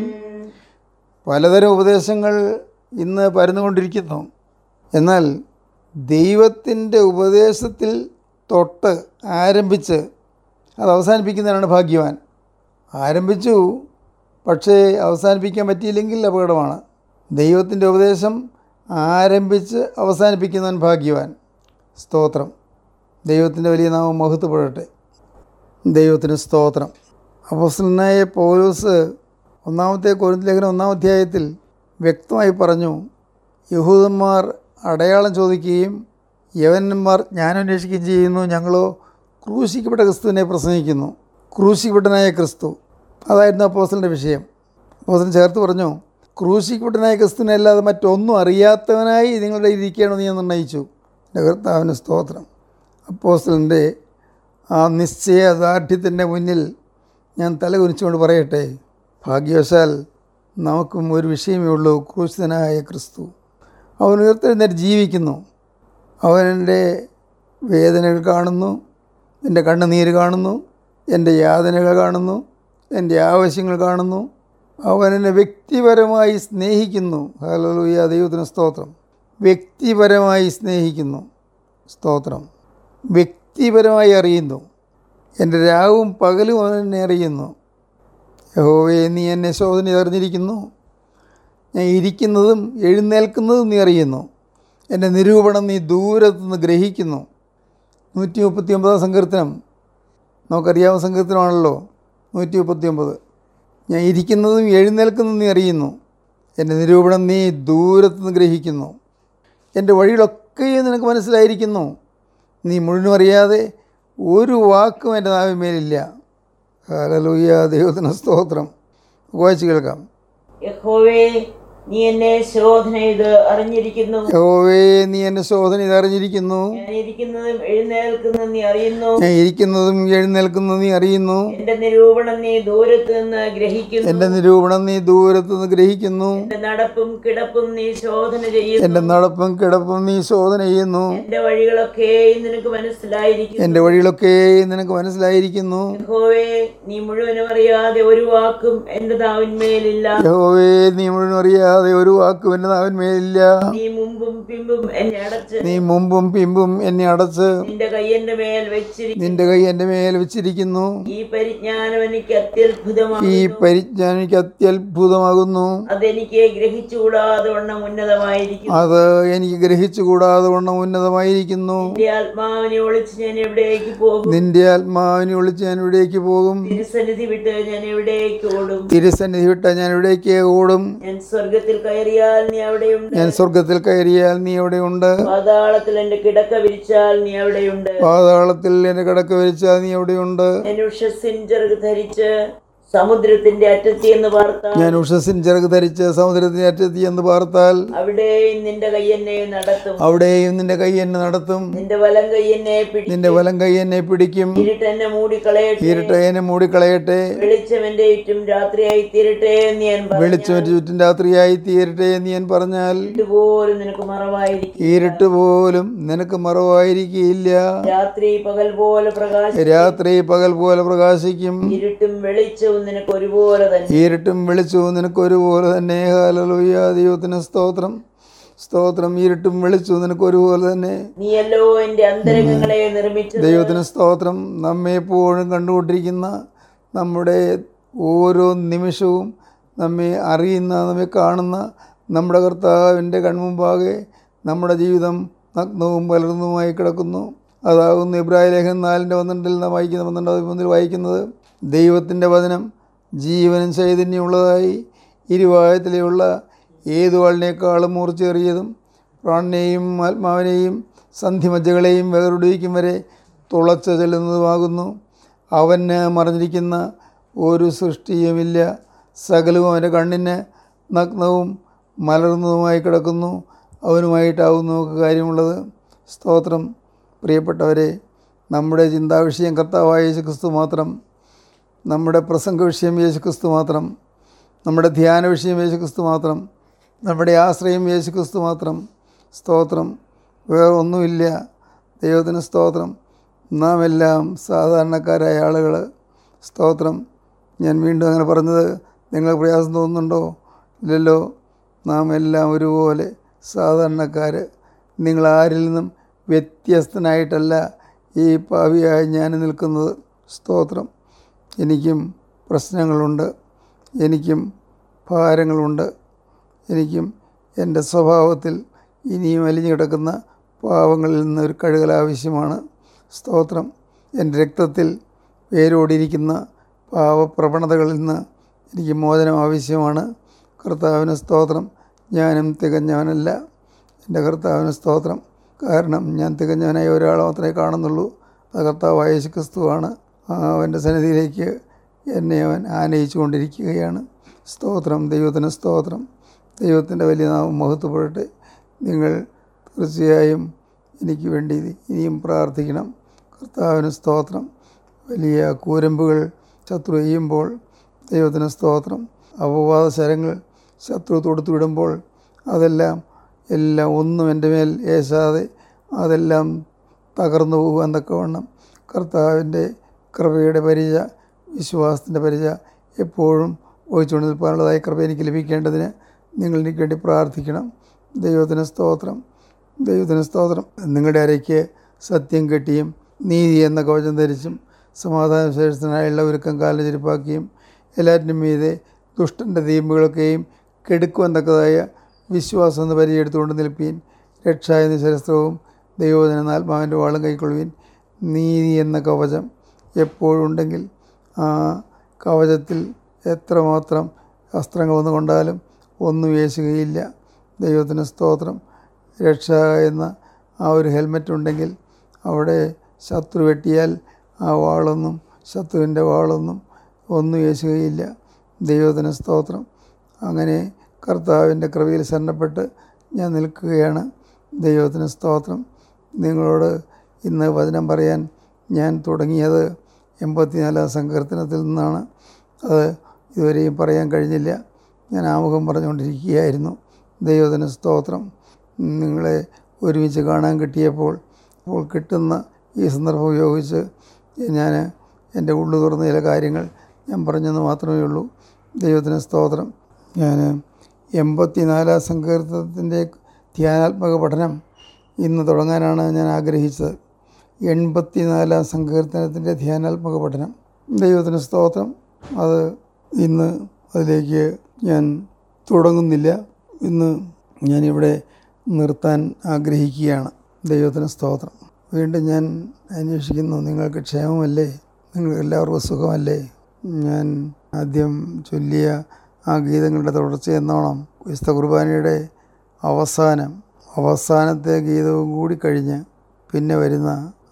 [SPEAKER 1] പലതരം ഉപദേശങ്ങൾ ഇന്ന് പരന്നുകൊണ്ടിരിക്കുന്നു. എന്നാൽ ദൈവത്തിൻ്റെ ഉപദേശത്തിൽ തൊട്ട് ആരംഭിച്ച് അത് അവസാനിപ്പിക്കുന്നതിനാണ് ഭാഗ്യവാൻ. ആരംഭിച്ചു, പക്ഷേ അവസാനിപ്പിക്കാൻ പറ്റിയില്ലെങ്കിൽ അപകടമാണ്. ദൈവത്തിൻ്റെ ഉപദേശം ആരംഭിച്ച് അവസാനിപ്പിക്കുന്നവൻ ഭാഗ്യവാൻ. സ്തോത്രം. ദൈവത്തിൻ്റെ വലിയ നാമം മഹത്വപ്പെടട്ടെ. ദൈവത്തിന് സ്തോത്രം. അപ്പോസ്തലനായ പൗലോസ് ഒന്നാമത്തെ കൊരിന്ത്യർ ലേഖനം ഒന്നാം അധ്യായത്തിൽ വ്യക്തമായി പറഞ്ഞു, യഹൂദന്മാർ അടയാളം ചോദിക്കുകയും യവനന്മാർ ജ്ഞാനമന്വേഷിക്കുകയും ചെയ്യുന്നു, ഞങ്ങളോ ക്രൂശിക്കപ്പെട്ട ക്രിസ്തുവിനെ പ്രസംഗിക്കുന്നു. ക്രൂശിക്കപ്പെട്ടനായ ക്രിസ്തു, അതായിരുന്നു അപ്പോസ്തലൻ്റെ വിഷയം. അപ്പോസ്തലൻ ചേർത്ത് പറഞ്ഞു, ക്രൂശിക്കപ്പെട്ടനായ ക്രിസ്തുവിനെ അല്ലാതെ മറ്റൊന്നും അറിയാത്തവനായി നിങ്ങളുടെ ഇരിക്കണമെന്ന് ഞാൻ നിർണ്ണയിച്ചു. എൻ്റെ കർത്താവിന് സ്തോത്രം. അപ്പോസ്തലൻ്റെ ആ നിശ്ചയദാർഢ്യത്തിൻ്റെ മുന്നിൽ ഞാൻ തലകുനിച്ചുകൊണ്ട് പറയട്ടെ, ഭാഗ്യവശാൽ നമുക്കും ഒരു വിഷയമേ ഉള്ളൂ, ക്രൂശിതനായ ക്രിസ്തു. അവൻ ഉയർത്തെഴുന്നേറ്റ് ജീവിക്കുന്നു. അവൻ എൻ്റെ വേദനകൾ കാണുന്നു, എൻ്റെ കണ്ണുനീര് കാണുന്നു, എൻ്റെ യാതനകൾ കാണുന്നു, എൻ്റെ ആവശ്യങ്ങൾ കാണുന്നു. അവൻ എന്നെ വ്യക്തിപരമായി സ്നേഹിക്കുന്നു. ഹല്ലേലൂയ, ദൈവത്തിന് സ്തോത്രം. വ്യക്തിപരമായി സ്നേഹിക്കുന്നു. സ്തോത്രം. വ്യക്തിപരമായി അറിയുന്നു. എൻ്റെ രാവും പകലും അവൻ എന്നെ അറിയുന്നു. യഹോവേ, നീ എന്നെ ശോധന അറിഞ്ഞിരിക്കുന്നു. ഞാൻ ഇരിക്കുന്നതും എഴുന്നേൽക്കുന്നതും നീ അറിയുന്നു. എൻ്റെ നിരൂപണം നീ ദൂരത്തുനിന്ന് ഗ്രഹിക്കുന്നു. നൂറ്റി മുപ്പത്തി ഒമ്പതാം സങ്കീർത്തനം നമുക്കറിയാവുന്ന സങ്കീർത്തനമാണല്ലോ. നൂറ്റി മുപ്പത്തി ഒമ്പത്. ഞാൻ ഇരിക്കുന്നതും എഴുന്നേൽക്കുന്നതും നീ അറിയുന്നു. എൻ്റെ നിരൂപണം നീ ദൂരത്തുനിന്ന് ഗ്രഹിക്കുന്നു. എൻ്റെ വഴികളൊക്കെയും നിനക്ക് മനസ്സിലായിരിക്കുന്നു. നീ മുഴുവനും അറിയാതെ ഒരു വാക്കും എൻ്റെ നാവിന്മേലില്ല. ഹല്ലേലൂയ, ദൈവത്തിന് സ്തോത്രം. വായിച്ച് കേൾക്കാം.
[SPEAKER 2] യഹോവേ, നീ എന്നെ ശോധന ചെയ്ത് അറിഞ്ഞിരിക്കുന്നു.
[SPEAKER 1] യഹോവേ, നീ എന്നെ ശോധന ചെയ്ത് അറിഞ്ഞിരിക്കുന്നു.
[SPEAKER 2] ഞാൻ ഇരിക്കുന്നതും എഴുന്നേൽക്കുന്നതും നീ അറിയുന്നു.
[SPEAKER 1] ഞാൻ ഇരിക്കുന്നതും എഴുന്നേൽക്കുന്നതും നീ അറിയുന്നു.
[SPEAKER 2] എന്റെ നിരൂപണം നീ ദൂരത്ത് നിന്ന് ഗ്രഹിക്കുന്നു.
[SPEAKER 1] എൻ്റെ നിരൂപണം നീ ദൂരത്ത് നിന്ന് ഗ്രഹിക്കുന്നു.
[SPEAKER 2] എന്റെ നടപ്പും കിടപ്പും നീ ശോധന ചെയ്യുന്നു.
[SPEAKER 1] എൻ്റെ നടപ്പും കിടപ്പും നീ ശോധന ചെയ്യുന്നു.
[SPEAKER 2] എന്റെ വഴികളൊക്കെ നിനക്ക് മനസ്സിലായിരിക്കുന്നു.
[SPEAKER 1] എൻ്റെ വഴികളൊക്കെ നിനക്ക് മനസ്സിലായിരിക്കുന്നു.
[SPEAKER 2] യഹോവേ, നീ മുഴുവനും അറിയാതെ ഒരു വാക്കും എന്റെ നാവിന്മേലില്ല.
[SPEAKER 1] യഹോവേ, നീ മുഴുവൻ അറിയാതെ ഒരു വാക്കും എൻ്റെ നാവിന്മേലില്ല.
[SPEAKER 2] നീ മുമ്പും പിമ്പും എന്നെ അടച്ച്
[SPEAKER 1] നീ മുമ്പും പിമ്പും എന്നെ അടച്ച്
[SPEAKER 2] നിന്റെ കൈ എന്റെ മേൽ വെച്ചിരിക്കുന്നു.
[SPEAKER 1] നിന്റെ കൈ എൻ്റെ മേൽ വെച്ചിരിക്കുന്നു.
[SPEAKER 2] ഈ പരിജ്ഞാനം എനിക്ക് അത്യത്ഭുതമാണ്.
[SPEAKER 1] ഈ പരിജ്ഞാനം എനിക്ക് അത്യത്ഭുതമാകുന്നു.
[SPEAKER 2] അതെനിക്ക് ഗ്രഹിച്ചുകൂടാതെ വണ്ണം ഉന്നതമായിരിക്കുന്നു.
[SPEAKER 1] അത് എനിക്ക് ഗ്രഹിച്ചുകൂടാതെ വണ്ണം ഉന്നതമായിരിക്കുന്നു.
[SPEAKER 2] നിന്റെ ആത്മാവിനെ ഒളിച്ച് ഞാൻ എവിടേക്ക് പോകും?
[SPEAKER 1] നിന്റെ ആത്മാവിനെ ഒളിച്ച് ഞാൻ എവിടേക്ക് പോകും?
[SPEAKER 2] തിരുസന്നിധി വിട്ട് ഞാൻ എവിടേക്ക് ഓടും?
[SPEAKER 1] തിരുസന്നിധി വിട്ട ഞാൻ എവിടേക്ക് ഓടും?
[SPEAKER 2] ഞാൻ സ്വർഗത്തിൽ സ്വർഗത്തിൽ കയറിയാൽ നീ അവിടെയുണ്ട്.
[SPEAKER 1] ഞാൻ സ്വർഗത്തിൽ കയറിയാൽ നീ എവിടെയുണ്ട്.
[SPEAKER 2] പാതാളത്തിൽ എന്റെ കിടക്ക വിരിച്ചാൽ നീ അവിടെയുണ്ട്.
[SPEAKER 1] പാതാളത്തിൽ എന്റെ കിടക്ക വിരിച്ചാൽ നീ എവിടെയുണ്ട്.
[SPEAKER 2] ഞാൻ ഉഷസ്സിൻ ചിറക് ധരിച്ച് സമുദ്രത്തിന്റെ അറ്റത്തി എന്ന് പാർത്താൽ
[SPEAKER 1] ഞാൻ ഉഷസ്സിൻ ചിറക് ധരിച്ച് സമുദ്രത്തിന്റെ അറ്റത്തി എന്ന് പാർത്താൽ
[SPEAKER 2] അവിടെയും നിന്റെ കൈ എന്നെ നടത്തും.
[SPEAKER 1] അവിടെയും നിന്റെ കൈ എന്നെ നടത്തും.
[SPEAKER 2] നിന്റെ വലം കൈ എന്നെ പിടിക്കും.
[SPEAKER 1] നിന്റെ വലം കൈ എന്നെ പിടിക്കും.
[SPEAKER 2] ഇരുട്ട് എന്നെ മൂടിക്കളയട്ടെ.
[SPEAKER 1] ഇരുട്ട് എന്നെ മൂടിക്കളയട്ടെ.
[SPEAKER 2] വെളിച്ചം എന്റെ ചുറ്റും രാത്രിയായി തീരട്ടെ എന്ന് ഞാൻ പറഞ്ഞു.
[SPEAKER 1] വെളിച്ചം എന്റെ ചുറ്റും രാത്രിയായി തീരട്ടെ എന്ന് ഞാൻ പറഞ്ഞാൽ
[SPEAKER 2] ഇരുട്ടുപോലും നിനക്ക് മറവായിരിക്കും.
[SPEAKER 1] ഇരുട്ട് പോലും നിനക്ക് മറവായിരിക്കില്ല.
[SPEAKER 2] രാത്രി പകൽ പോലെ പ്രകാശിക്കും.
[SPEAKER 1] രാത്രി പകൽ പോലെ പ്രകാശിക്കും.
[SPEAKER 2] ഇരുട്ടും വെളിച്ചവും നിനക്ക് ഒരുപോലെ തന്നെ.
[SPEAKER 1] ഇരുട്ടും വെളിച്ചവും നിനക്ക് ഒരുപോലെ തന്നെ. ഹല്ലേലൂയ. ദൈവത്തിന് സ്തോത്രം, സ്തോത്രം. ഇരുട്ടും വെളിച്ചവും നിനക്ക് ഒരുപോലെ തന്നെ.
[SPEAKER 2] നീയല്ലോ എന്റെ അന്തരംഗങ്ങളെ നിർമ്മിച്ചത്.
[SPEAKER 1] ദൈവത്തിന് സ്തോത്രം. നമ്മെ എപ്പോഴും കണ്ടുകൊണ്ടിരിക്കുന്ന, നമ്മുടെ ഓരോ നിമിഷവും നമ്മെ അറിയുന്ന, നമ്മെ കാണുന്ന നമ്മുടെ കർത്താവിൻ്റെ കൺമുമ്പാകെ നമ്മുടെ ജീവിതം നഗ്നവും പലർന്നുമായി കിടക്കുന്നു. അതാകുന്നു എബ്രായ ലേഖനം നാലിൻ്റെ പന്ത്രണ്ടിൽ നാം വായിക്കുന്ന പന്ത്രണ്ടാം പതിമൂന്നിൽ വായിക്കുന്നത്. ദൈവത്തിൻ്റെ വചനം ജീവനും ചൈതന്യമുള്ളതായി ഇരുവായത്തിലെയുള്ള ഏതു വാളിനേക്കാളും മൂർച്ചയേറിയതും പ്രാണനെയും ആത്മാവിനെയും സന്ധിമജ്ജകളെയും വേർപിടിക്കും വരെ തുളച്ച ചെല്ലുന്നതുമാകുന്നു. അവന് മറഞ്ഞിരിക്കുന്ന ഒരു സൃഷ്ടിയുമില്ല. സകലവും അവൻ്റെ കണ്ണിന് നഗ്നവും മലർന്നതുമായി കിടക്കുന്നു. അവനുമായിട്ടാവും നമുക്ക് കാര്യമുള്ളത്. സ്തോത്രം. പ്രിയപ്പെട്ടവരെ, നമ്മുടെ ചിന്താവിഷയം കർത്താവായ യേശുക്രിസ്തു മാത്രം. നമ്മുടെ പ്രസംഗ വിഷയം യേശുക്രിസ്തു മാത്രം. നമ്മുടെ ധ്യാന വിഷയം യേശുക്രിസ്തു മാത്രം. നമ്മുടെ ആശ്രയം യേശുക്രിസ്തു മാത്രം. സ്തോത്രം. വേറെ ഒന്നുമില്ല. ദൈവത്തിന് സ്തോത്രം. നാം എല്ലാം സാധാരണക്കാരായ ആളുകൾ. സ്തോത്രം. ഞാൻ വീണ്ടും അങ്ങനെ പറഞ്ഞത് നിങ്ങൾക്ക് പ്രയാസം തോന്നുന്നുണ്ടോ? ഇല്ലല്ലോ. നാം എല്ലാം ഒരുപോലെ സാധാരണക്കാർ. നിങ്ങൾ ആരിൽ നിന്നും വ്യത്യസ്തനായിട്ടല്ല ഈ പാപിയായി ഞാൻ നിൽക്കുന്നത്. സ്തോത്രം. എനിക്കും പ്രശ്നങ്ങളുണ്ട്, എനിക്കും ഭാരങ്ങളുണ്ട്, എനിക്കും എൻ്റെ സ്വഭാവത്തിൽ ഇനിയും അലിഞ്ഞു കിടക്കുന്ന പാവങ്ങളിൽ നിന്ന് ഒരു കഴുകൽ ആവശ്യമാണ്. സ്തോത്രം. എൻ്റെ രക്തത്തിൽ വേരോടിയിരിക്കുന്ന പാവപ്രവണതകളിൽ നിന്ന് എനിക്ക് മോചനം ആവശ്യമാണ്. കർത്താവിന് സ്തോത്രം. ഞാനും തികഞ്ഞവനല്ല. എൻ്റെ കർത്താവിന് സ്തോത്രം. കാരണം ഞാൻ തികഞ്ഞവനായ ഒരാളെ മാത്രമേ കാണുന്നുള്ളൂ. അത് കർത്താവായ യേശുക്രിസ്തുവാണ്. അവൻ്റെ സന്നിധിയിലേക്ക് എന്നെ അവൻ ആനയിച്ചു കൊണ്ടിരിക്കുകയാണ്. സ്തോത്രം. ദൈവത്തിന് സ്തോത്രം. ദൈവത്തിൻ്റെ വലിയ നാമം മഹത്വപ്പെടട്ടെ. നിങ്ങൾ തീർച്ചയായും എനിക്ക് വേണ്ടി ഇനിയും പ്രാർത്ഥിക്കണം. കർത്താവിന് സ്തോത്രം. വലിയ കൂരമ്പുകൾ ശത്രു ചെയ്യുമ്പോൾ ദൈവത്തിന് സ്തോത്രം. അപവാദ ശരങ്ങൾ ശത്രു തൊടുത്തു വിടുമ്പോൾ അതെല്ലാം എല്ലാം ഒന്നും എൻ്റെ മേൽ ഏശാതെ അതെല്ലാം തകർന്നു പോകുക എന്നൊക്കെ വേണം. കർത്താവിൻ്റെ കൃപയുടെ പരിച, വിശ്വാസത്തിൻ്റെ പരിച എപ്പോഴും വഹിച്ചുകൊണ്ട് നിൽക്കാനുള്ളതായ കൃപ എനിക്ക് ലഭിക്കേണ്ടതിന് നിങ്ങൾ എനിക്ക് വേണ്ടി പ്രാർത്ഥിക്കണം. ദൈവത്തിന് സ്തോത്രം. ദൈവത്തിന് സ്തോത്രം. നിങ്ങളുടെ അരയ്ക്ക് സത്യം കെട്ടിയും നീതി എന്ന കവചം ധരിച്ചും സമാധാന ശേഷത്തിനായുള്ള ഒരുക്കം കാലിന് ചെരുപ്പാക്കിയും എല്ലാറ്റിനും മീതെ ദുഷ്ടൻ്റെ തീമ്പുകളൊക്കെയും കെടുക്കുമെന്നൊക്കതായ വിശ്വാസം എന്ന് പരിചയെടുത്തുകൊണ്ട് നിൽപ്പീൻ. രക്ഷ എന്ന ശരസ്ത്രവും ദൈവവചന ആത്മാവിൻ്റെ വാളും കൈക്കൊള്ളുവീൻ. നീതി എന്ന കവചം എപ്പോഴുണ്ടെങ്കിൽ ആ കവചത്തിൽ എത്രമാത്രം അസ്ത്രങ്ങൾ വന്നു കൊണ്ടാലും ഒന്നും യേശുകയില്ല. ദൈവത്തിന് സ്തോത്രം. രക്ഷ എന്ന ആ ഒരു ഹെൽമറ്റ് ഉണ്ടെങ്കിൽ അവിടെ ശത്രു വെട്ടിയാൽ ആ വാളൊന്നും ശത്രുവിൻ്റെ വാളൊന്നും ഒന്നും യേശുകയില്ല. ദൈവത്തിന് സ്തോത്രം. അങ്ങനെ കർത്താവിൻ്റെ കൃപയിൽ ശരണപ്പെട്ട് ഞാൻ നിൽക്കുകയാണ്. ദൈവത്തിന് സ്തോത്രം. നിങ്ങളോട് ഇന്ന് വചനം പറയാൻ ഞാൻ തുടങ്ങിയത് എൺപത്തിനാലാം സങ്കീർത്തനത്തിൽ നിന്നാണ്. അത് ഇതുവരെയും പറയാൻ കഴിഞ്ഞില്ല. ഞാൻ ആമുഖം പറഞ്ഞുകൊണ്ടിരിക്കുകയായിരുന്നു. ദൈവത്തിന് സ്തോത്രം. നിങ്ങളെ ഒരുമിച്ച് കാണാൻ കിട്ടിയപ്പോൾ അപ്പോൾ കിട്ടുന്ന ഈ സന്ദർഭം ഉപയോഗിച്ച് ഞാൻ എൻ്റെ ഉള്ളു തുറന്ന ചില കാര്യങ്ങൾ ഞാൻ പറഞ്ഞെന്ന് മാത്രമേ ഉള്ളൂ. ദൈവത്തിന് സ്തോത്രം. ഞാൻ എൺപത്തിനാലാം സങ്കീർത്തനത്തിൻ്റെ ധ്യാനാത്മക പഠനം ഇന്ന് തുടങ്ങാനാണ് ഞാൻ ആഗ്രഹിച്ചത്. എൺപത്തിനാലാം സങ്കീർത്തനത്തിൻ്റെ ധ്യാനാത്മക പഠനം. ദൈവത്തിന് സ്തോത്രം. അത് ഇന്ന് അതിലേക്ക് ഞാൻ തുടങ്ങുന്നില്ല. ഇന്ന് ഞാനിവിടെ നിർത്താൻ ആഗ്രഹിക്കുകയാണ്. ദൈവത്തിന് സ്തോത്രം. വീണ്ടും ഞാൻ അന്വേഷിക്കുന്നു, നിങ്ങൾക്ക് ക്ഷേമമല്ലേ? നിങ്ങൾക്ക് എല്ലാവർക്കും സുഖമല്ലേ? ഞാൻ ആദ്യം ചൊല്ലിയ ആ ഗീതങ്ങളുടെ തുടർച്ച എന്നോണം വിശുദ്ധ കുർബാനയുടെ അവസാനം അവസാനത്തെ ഗീതവും കൂടി കഴിഞ്ഞ് പിന്നെ വരുന്ന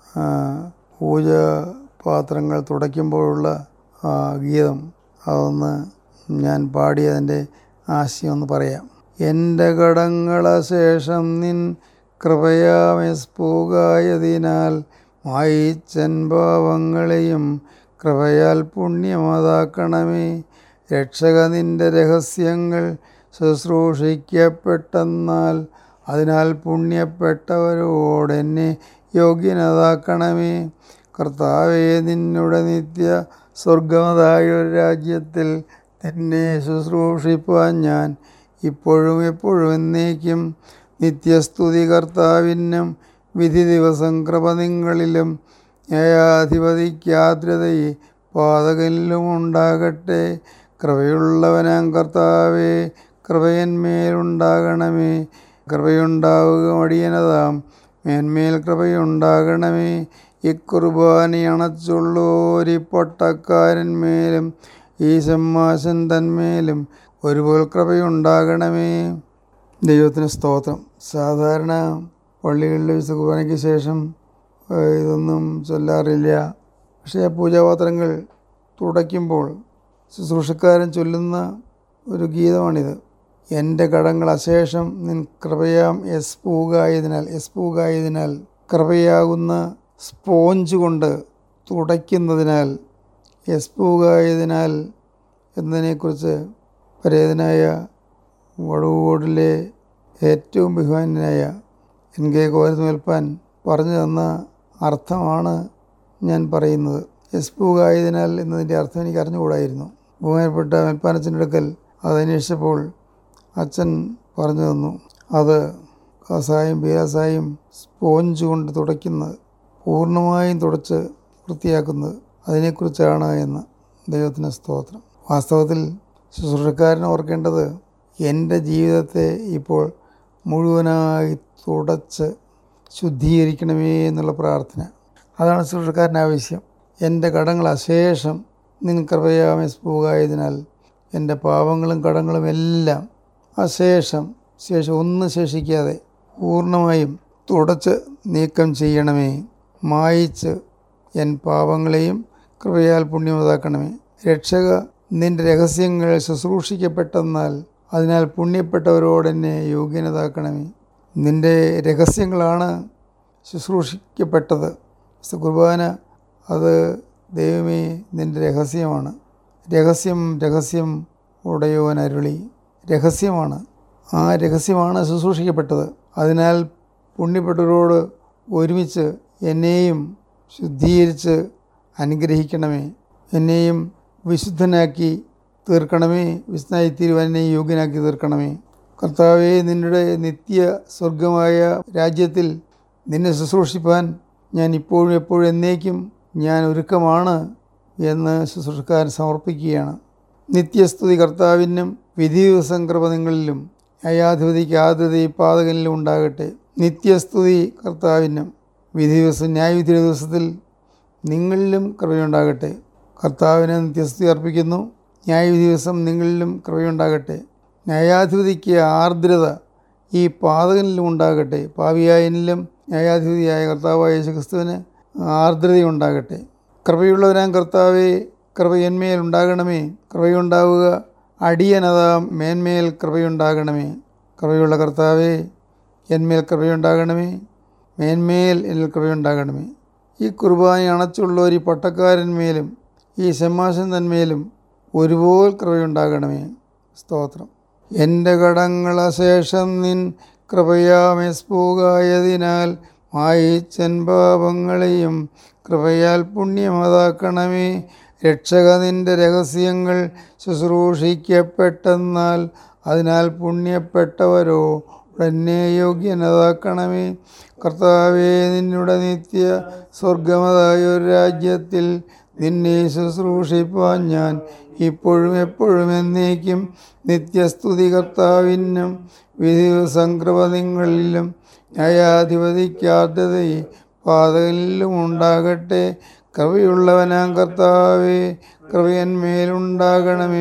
[SPEAKER 1] പൂജാപാത്രങ്ങൾ തുടയ്ക്കുമ്പോഴുള്ള ഗീതം അതൊന്ന് ഞാൻ പാടി അതിൻ്റെ ആശയം ഒന്ന് പറയാം. എൻ്റെ കടങ്ങളശേഷം നിൻ കൃപയാമെസ്പൂകായതിനാൽ മായിച്ചൻ പാവങ്ങളെയും കൃപയാൽ പുണ്യമതാക്കണമേ. രക്ഷക നിൻ്റെ രഹസ്യങ്ങൾ ശുശ്രൂഷിക്കപ്പെട്ടെന്നാൽ അതിനാൽ പുണ്യപ്പെട്ടവരോടെന്നെ യോഗ്യനതാക്കണമേ. കർത്താവേ, നിന്നുടെ നിത്യ സ്വർഗമതായൊരു രാജ്യത്തിൽ നിന്നെ ശുശ്രൂഷിപ്പാൻ ഞാൻ ഇപ്പോഴും എപ്പോഴും എന്നേക്കും നിത്യസ്തുതി കർത്താവിനും. വിധി ദിവസം കൃപ നിങ്ങളിലും ന്യായാധിപതിക്കാദ്രതയെ പാതകനിലും ഉണ്ടാകട്ടെ. കൃപയുള്ളവനാം കർത്താവേ, കൃപയന്മേലുണ്ടാകണമേ. കൃപയുണ്ടാവുക മടിയനതാം മേന്മേൽ കൃപയുണ്ടാകണമേ. ഇക്കുർബാനയണച്ചുള്ളോരി പൊട്ടക്കാരന്മേലും ഈ ഷമ്മാശൻ തന്മേലും ഒരുപോലെ കൃപയുണ്ടാകണമേ. ദൈവത്തിന് സ്തോത്രം. സാധാരണ പള്ളികളിലെ വിശുദ്ധ കുർബാനയ്ക്ക് ശേഷം ഇതൊന്നും ചൊല്ലാറില്ല. പക്ഷേ ആ പൂജാപാത്രങ്ങൾ തുടയ്ക്കുമ്പോൾ ശുശ്രൂഷക്കാരൻ ചൊല്ലുന്ന ഒരു ഗീതമാണിത്. എൻ്റെ കടങ്ങൾ അശേഷം നിൻ കൃപയാം എസ്പൂകായതിനാൽ എസ്പൂകായതിനാൽ കൃപയാകുന്ന സ്പോഞ്ച് കൊണ്ട് തുടയ്ക്കുന്നതിനാൽ എസ്പൂകായതിനാൽ എന്നതിനെക്കുറിച്ച് പരേതനായ വടവുകോടിലെ ഏറ്റവും ബഹുമാന്യനായ എൻ കെ കോരത്ത് മേൽപ്പാൻ പറഞ്ഞു തന്ന അർത്ഥമാണ് ഞാൻ പറയുന്നത്. എസ്പൂകായതിനാൽ എന്നതിൻ്റെ അർത്ഥം എനിക്ക് അറിഞ്ഞുകൂടായിരുന്നു. ബഹുമാനപ്പെട്ട മേൽപ്പാനച്ഛൻ്റെ അടുക്കൽ അത് അന്വേഷിച്ചപ്പോൾ അച്ഛൻ പറഞ്ഞു തന്നു. അത് കാസായും ബിയാസായും സ്പോഞ്ച് കൊണ്ട് തുടയ്ക്കുന്നത്, പൂർണ്ണമായും തുടച്ച് വൃത്തിയാക്കുന്നത്, അതിനെക്കുറിച്ചാണ് എന്ന്. ദൈവത്തിന് സ്തോത്രം. വാസ്തവത്തിൽ ശുശ്രൂഷക്കാരൻ ഓർക്കേണ്ടത് എൻ്റെ ജീവിതത്തെ ഇപ്പോൾ മുഴുവനായി തുടച്ച് ശുദ്ധീകരിക്കണമേ എന്നുള്ള പ്രാർത്ഥന. അതാണ് ശുശ്രൂഷക്കാരൻ്റെ ആവശ്യം. എൻ്റെ കടങ്ങൾ അശേഷം നിൻ കൃപയാമെസ്പൂകായതിനാൽ എൻ്റെ പാപങ്ങളും കടങ്ങളും എല്ലാം അശേഷം ശേഷം ഒന്നും ശേഷിക്കാതെ പൂർണ്ണമായും തുടച്ച് നീക്കം ചെയ്യണമേ. മായിച്ച് എൻ പാപങ്ങളെയും കൃപയാൽ പുണ്യമതാക്കണമേ. രക്ഷക നിൻ്റെ രഹസ്യങ്ങൾ ശുശ്രൂഷിക്കപ്പെട്ടെന്നാൽ അതിനാൽ പുണ്യപ്പെട്ടവരോടെന്നെ യോഗ്യനതാക്കണമേ. നിൻ്റെ രഹസ്യങ്ങളാണ് ശുശ്രൂഷിക്കപ്പെട്ടത്. കുർബാന അത് ദൈവമേ നിൻ്റെ രഹസ്യമാണ്. രഹസ്യം രഹസ്യം ഉടയോൻ അരുളി. രഹസ്യമാണ്. ആ രഹസ്യമാണ് ശുശ്രൂഷിക്കപ്പെട്ടത്. അതിനാൽ പുണ്യപ്പെട്ടവരോട് ഒരുമിച്ച് എന്നെയും ശുദ്ധീകരിച്ച് അനുഗ്രഹിക്കണമേ. എന്നെയും വിശുദ്ധനാക്കി തീർക്കണമേ. വിശുദ്ധനായി തീരുവാൻ എന്നെ യോഗ്യനാക്കി തീർക്കണമേ. കർത്താവേ, നിന്നുടെ നിത്യ സ്വർഗമായ രാജ്യത്തിൽ നിന്നെ ശുശ്രൂഷിപ്പാൻ ഞാൻ ഇപ്പോഴും എപ്പോഴും എന്നേക്കും ഞാൻ ഒരുക്കമാണ് എന്ന് ശുശ്രൂഷക്കാരൻ സമർപ്പിക്കുകയാണ്. നിത്യസ്തുതി കർത്താവിനും വിധി ദിവസം കൃപ നിങ്ങളിലും ന്യായാധിപതിക്ക് ആദ്യതയും പാതകനിലും ഉണ്ടാകട്ടെ. നിത്യസ്തുതി കർത്താവിനും വിധി ദിവസം ന്യായവിധി ദിവസത്തിൽ നിങ്ങളിലും കൃപയുണ്ടാകട്ടെ. കർത്താവിന് നിത്യസ്തുതി അർപ്പിക്കുന്നു. ന്യായവിധി ദിവസം നിങ്ങളിലും കൃപയുണ്ടാകട്ടെ. ന്യായാധിപതിക്ക് ആർദ്രത ഈ പാതകനിലും ഉണ്ടാകട്ടെ. പാപിയായനിലും ന്യായാധിപതിയായ കർത്താവായ യേശുക്രിസ്തുവിന് ആർദ്രതയുണ്ടാകട്ടെ. കൃപയുള്ളവരാം കർത്താവേ, കൃപയന്മേൽ ഉണ്ടാകണമേ. കൃപയുണ്ടാവുക അടിയനതാ മേന്മേൽ കൃപയുണ്ടാകണമേ. കൃപയുള്ള കർത്താവേ, എന്മേൽ കൃപയുണ്ടാകണമേ. മേന്മേൽ എന്നിൽ കൃപയുണ്ടാകണമേ. ഈ കുർബാന അണച്ചുള്ളവർ ഈ പട്ടക്കാരന്മേലും ഈ ഷമ്മാശൻ തന്മേലും ഒരുപോലെ കൃപയുണ്ടാകണമേ. സ്തോത്രം. എൻ്റെ കടങ്ങളശേഷം നിൻ കൃപയാമെസ്പൂകായതിനാൽ മായിച്ചൻ പാപങ്ങളെയും കൃപയാൽ പുണ്യമതാക്കണമേ. രക്ഷക നിൻ്റെ രഹസ്യങ്ങൾ ശുശ്രൂഷിക്കപ്പെട്ടെന്നാൽ അതിനാൽ പുണ്യപ്പെട്ടവരോ എന്നെ യോഗ്യനതാക്കണമേ. കർത്താവേ, നിന്നുടെ നിത്യ സ്വർഗമതായൊരു രാജ്യത്തിൽ നിന്നെ ശുശ്രൂഷിപ്പാൻ ഞാൻ ഇപ്പോഴും എപ്പോഴും എന്നേക്കും നിത്യസ്തുതി കർത്താവിനും വിധി സംകൃപ നിങ്ങളിലും ന്യായാധിപതിക്കാദ്യതയെ പാതകനിലും ഉണ്ടാകട്ടെ. കൃപയുള്ളവനാം കർത്താവേ, കൃപയന്മേലുണ്ടാകണമേ.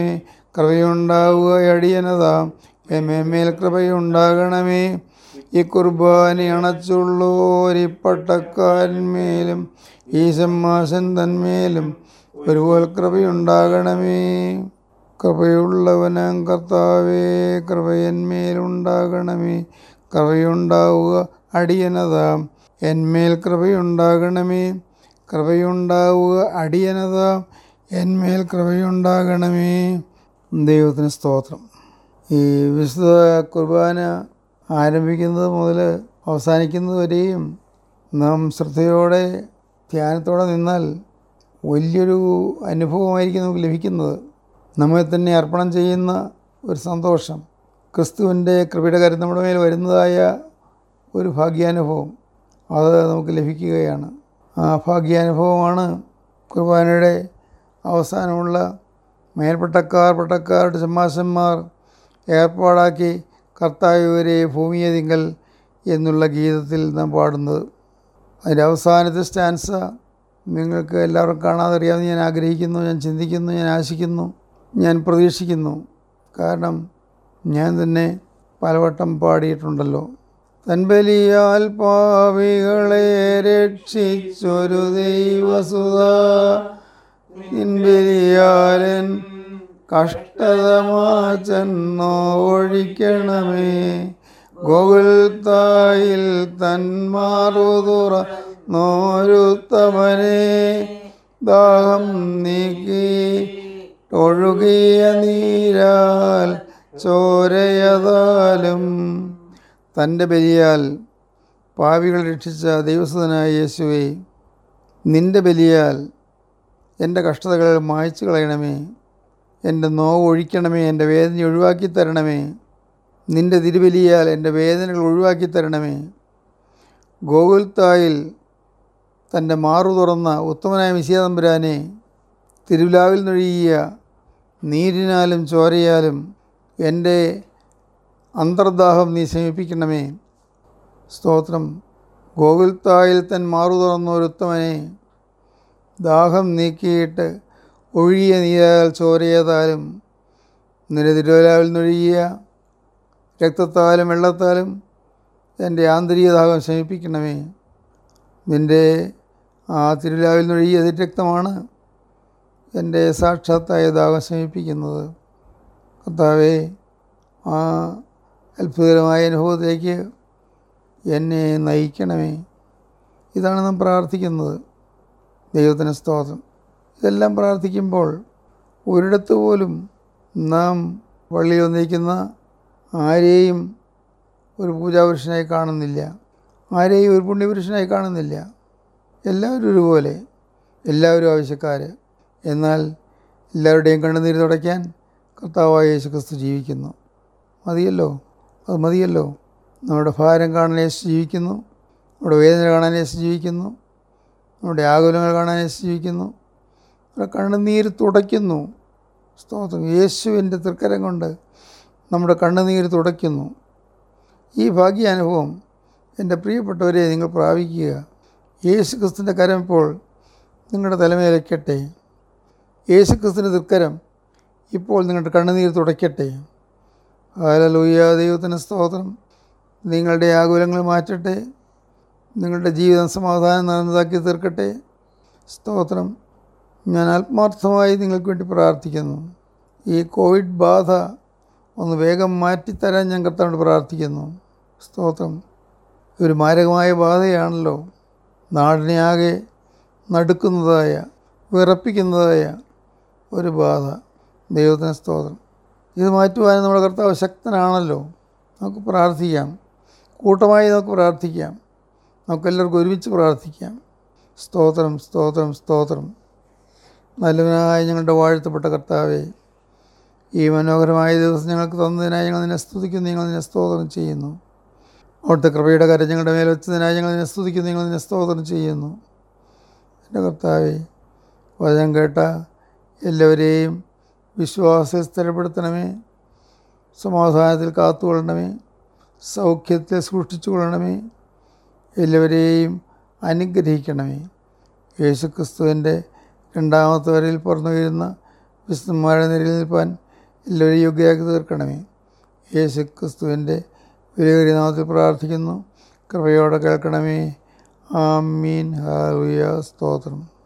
[SPEAKER 1] കൃപയുണ്ടാവുക അടിയനതാ എമ്മേൽ കൃപയുണ്ടാകണമേ. ഈ കുർബാന അണച്ചുള്ളോരി പട്ടക്കാരന്മേലും ഈ ശമ്മാശൻ തന്മേലും ഒരുപോലെ കൃപയുണ്ടാകണമേ. കൃപയുള്ളവനാം കർത്താവേ, കൃപയന്മേലുണ്ടാകണമേ. കൃപയുണ്ടാവുക അടിയനതാ എന്മേൽ കൃപയുണ്ടാകണമേ. കൃപയുണ്ടാവുക അടിയനതാ എന്മേൽ കൃപയുണ്ടാകണമേ. ദൈവത്തിന് സ്തോത്രം. ഈ വിശുദ്ധ കുർബാന ആരംഭിക്കുന്നത് മുതൽ അവസാനിക്കുന്നത് വരെയും നാം ശ്രദ്ധയോടെ ധ്യാനത്തോടെ നിന്നാൽ വലിയൊരു അനുഭവമായിരിക്കും നമുക്ക് ലഭിക്കുന്നത്. നമ്മെ തന്നെ അർപ്പണം ചെയ്യുന്ന ഒരു സന്തോഷം, ക്രിസ്തുവിൻ്റെ കൃപയുടെ കരം നമ്മുടെ മേൽ വരുന്നതായ ഒരു ഭാഗ്യാനുഭവം അത് നമുക്ക് ലഭിക്കുകയാണ്. ആ ഭാഗ്യാനുഭവമാണ് കുർബാനയുടെ അവസാനമുള്ള മേൽപ്പട്ടക്കാർ പട്ടക്കാരുടെ ശമ്മാശന്മാർ ഏർപ്പാടാക്കി കർത്താവരെ ഭൂമിയതിങ്കൽ എന്നുള്ള ഗീതത്തിൽ നാം പാടുന്നത്. അതിൻ്റെ അവസാനത്തെ സ്റ്റാൻസ നിങ്ങൾക്ക് എല്ലാവർക്കും കാണാതെ അറിയാമെന്ന് ഞാൻ ആഗ്രഹിക്കുന്നു, ഞാൻ ചിന്തിക്കുന്നു, ഞാൻ ആശിക്കുന്നു, ഞാൻ പ്രതീക്ഷിക്കുന്നു. കാരണം ഞാൻ തന്നെ പലവട്ടം പാടിയിട്ടുണ്ടല്ലോ. തൻബലിയാൽ പാപികളെ രക്ഷിച്ചൊരു ദൈവസുത, നിൻബലിയാലൻ കഷ്ടതമാച്ചെന്നോ ഒഴിക്കണമേ. ഗോകുൽത്തായിൽ തന്മാറുതുറ നോരുത്തമനെ ദാഹം നീക്കി ഒഴുകിയ നീരാൽ ചോരയതാലും. തൻ്റെ ബലിയാൽ പാപികൾ രക്ഷിച്ച ദൈവസുതനായ യേശുവേ, നിൻ്റെ ബലിയാൽ എൻ്റെ കഷ്ടതകൾ മായ്ച്ചു കളയണമേ. എൻ്റെ നോവ് ഒഴിക്കണമേ, എൻ്റെ വേദന ഒഴിവാക്കി തരണമേ. നിൻ്റെ തിരുബലിയാൽ എൻ്റെ വേദനകൾ ഒഴിവാക്കി തരണമേ. ഗോകുൽത്തായിൽ തൻ്റെ മാറു തുറന്ന ഉത്തമനായ മിശിഹാ തമ്പുരാനെ, തിരുവിലാവിൽ നൊഴുകിയ നീരിനാലും ചോരയാലും എൻ്റെ അന്തർദാഹം നീ ശമിപ്പിക്കണമേ. സ്തോത്രം. ഗോകുൽത്തായിൽ തൻ മാറു തുറന്ന ഒരു ഉത്തമനെ ദാഹം നീക്കിയിട്ട് ഒഴുകിയ നീരാൽ ചോരയതാലും നിന്റെ തിരുവിലാവിൽ നൊഴുകിയ രക്തത്താലും വെള്ളത്താലും എൻ്റെ ആന്തരിക ദാഹം ശമിപ്പിക്കണമേ. നിൻ്റെ ആ തിരുവിലാവിൽ നൊഴുകിയ രക്തമാണ് എൻ്റെ സാക്ഷാത്തായ ദാഹം ശമിപ്പിക്കുന്നത്. കർത്താവേ, ആ അത്ഭുതകരമായ അനുഭവത്തിലേക്ക് എന്നെ നയിക്കണമേ. ഇതാണ് നാം പ്രാർത്ഥിക്കുന്നത്. ദൈവത്തിന് സ്തോത്രം. ഇതെല്ലാം പ്രാർത്ഥിക്കുമ്പോൾ ഒരിടത്ത് പോലും നാം പള്ളിയിൽ വന്നിരിക്കുന്ന ആരെയും ഒരു പൂജാപുരുഷനായി കാണുന്നില്ല, ആരെയും ഒരു പുണ്യപുരുഷനായി കാണുന്നില്ല. എല്ലാവരും ഒരുപോലെ, എല്ലാവരും ആവശ്യക്കാർ. എന്നാൽ എല്ലാവരുടെയും കണ്ണുനീര് തുടയ്ക്കാൻ കർത്താവായ യേശു ക്രിസ്തു ജീവിക്കുന്നു. മതിയല്ലോ, അത് മതിയല്ലോ. നമ്മുടെ ഭാരം കാണാൻ യേശു ജീവിക്കുന്നു, നമ്മുടെ വേദന കാണാൻ യേശു ജീവിക്കുന്നു, നമ്മുടെ ആകുലങ്ങൾ കാണാൻ യേശു ജീവിക്കുന്നു, നമ്മുടെ കണ്ണുനീര് തുടയ്ക്കുന്നു. സ്തോത്രം. യേശുവിൻ്റെ തൃക്കരം കൊണ്ട് നമ്മുടെ കണ്ണുനീര് തുടയ്ക്കുന്നു. ഈ ഭാഗ്യാനുഭവം എൻ്റെ പ്രിയപ്പെട്ടവരെ നിങ്ങൾ പ്രാപിക്കുക. യേശു ക്രിസ്തുവിൻ്റെ കരം ഇപ്പോൾ നിങ്ങളുടെ തലമേലയ്ക്കട്ടെ. യേശു ക്രിസ്തുവിൻ്റെ തൃക്കരം ഇപ്പോൾ നിങ്ങളുടെ കണ്ണുനീര് തുടയ്ക്കട്ടെ. ഹല്ലേലൂയ. ദൈവത്തിന് സ്തോത്രം. നിങ്ങളുടെ ആകുലങ്ങൾ മാറ്റട്ടെ, നിങ്ങളുടെ ജീവിതം സമാധാനം നിറഞ്ഞതാക്കി തീർക്കട്ടെ. സ്തോത്രം. ഞാൻ ആത്മാർത്ഥമായി നിങ്ങൾക്ക് വേണ്ടി പ്രാർത്ഥിക്കുന്നു. ഈ കോവിഡ് ബാധ ഒന്ന് വേഗം മാറ്റിത്തരാൻ ഞാൻ കർത്താവിനോട് പ്രാർത്ഥിക്കുന്നു. സ്തോത്രം. ഒരു മാരകമായ ബാധയാണല്ലോ, നാടിനെ ആകെ നടുക്കുന്നതായ വിറപ്പിക്കുന്നതായ ഒരു ബാധ. ദൈവത്തിന് സ്തോത്രം. ഇത് മാറ്റുവാൻ നമ്മുടെ കർത്താവ് ശക്തനാണല്ലോ. നമുക്ക് പ്രാർത്ഥിക്കാം, കൂട്ടമായി നമുക്ക് പ്രാർത്ഥിക്കാം, നമുക്കെല്ലാവർക്കും ഒരുമിച്ച് പ്രാർത്ഥിക്കാം. സ്തോത്രം, സ്തോത്രം, സ്തോത്രം. നല്ലവനായ ഞങ്ങളുടെ വാഴ്ത്തപ്പെട്ട കർത്താവേ, ഈ മനോഹരമായ ദിവസം ഞങ്ങൾക്ക് തന്നതിനായി ഞങ്ങൾ നിന്നെ സ്തുതിക്കുന്നു, ഞങ്ങൾ നിന്നെ സ്തോത്രം ചെയ്യുന്നു. അവിടുത്തെ കൃപയുടെ കരം ഞങ്ങളുടെ മേൽ വെച്ചതിനായി ഞങ്ങൾ നിന്നെ സ്തുതിക്കുന്നു, ഞങ്ങൾ നിന്നെ സ്തോത്രം ചെയ്യുന്നു. എൻ്റെ കർത്താവേ, വചനം കേട്ട എല്ലാവരെയും വിശ്വാസത്തിൽ സ്ഥിരപ്പെടുത്തണമേ, സമാധാനത്തിൽ കാത്തുകൊള്ളണമേ, സൗഖ്യത്തെ സൂക്ഷിച്ചു കൊള്ളണമേ, എല്ലാവരെയും അനുഗ്രഹിക്കണമേ. യേശുക്രിസ്തുവിൻ്റെ രണ്ടാമത്തെ വരയിൽ പറന്നു വീഴുന്ന വിശുദ്ധന്മാരുടെ നിരയിൽ നിൽപ്പാൻ എല്ലാവരും യോഗ്യരാക്കി തീർക്കണമേ. യേശു ക്രിസ്തുവിൻ്റെ വിലയേറിയ നാമത്തിൽ പ്രാർത്ഥിക്കുന്നു. കൃപയോടെ കേൾക്കണമേ. ആമീൻ. ഹല്ലേലൂയ. സ്തോത്രം.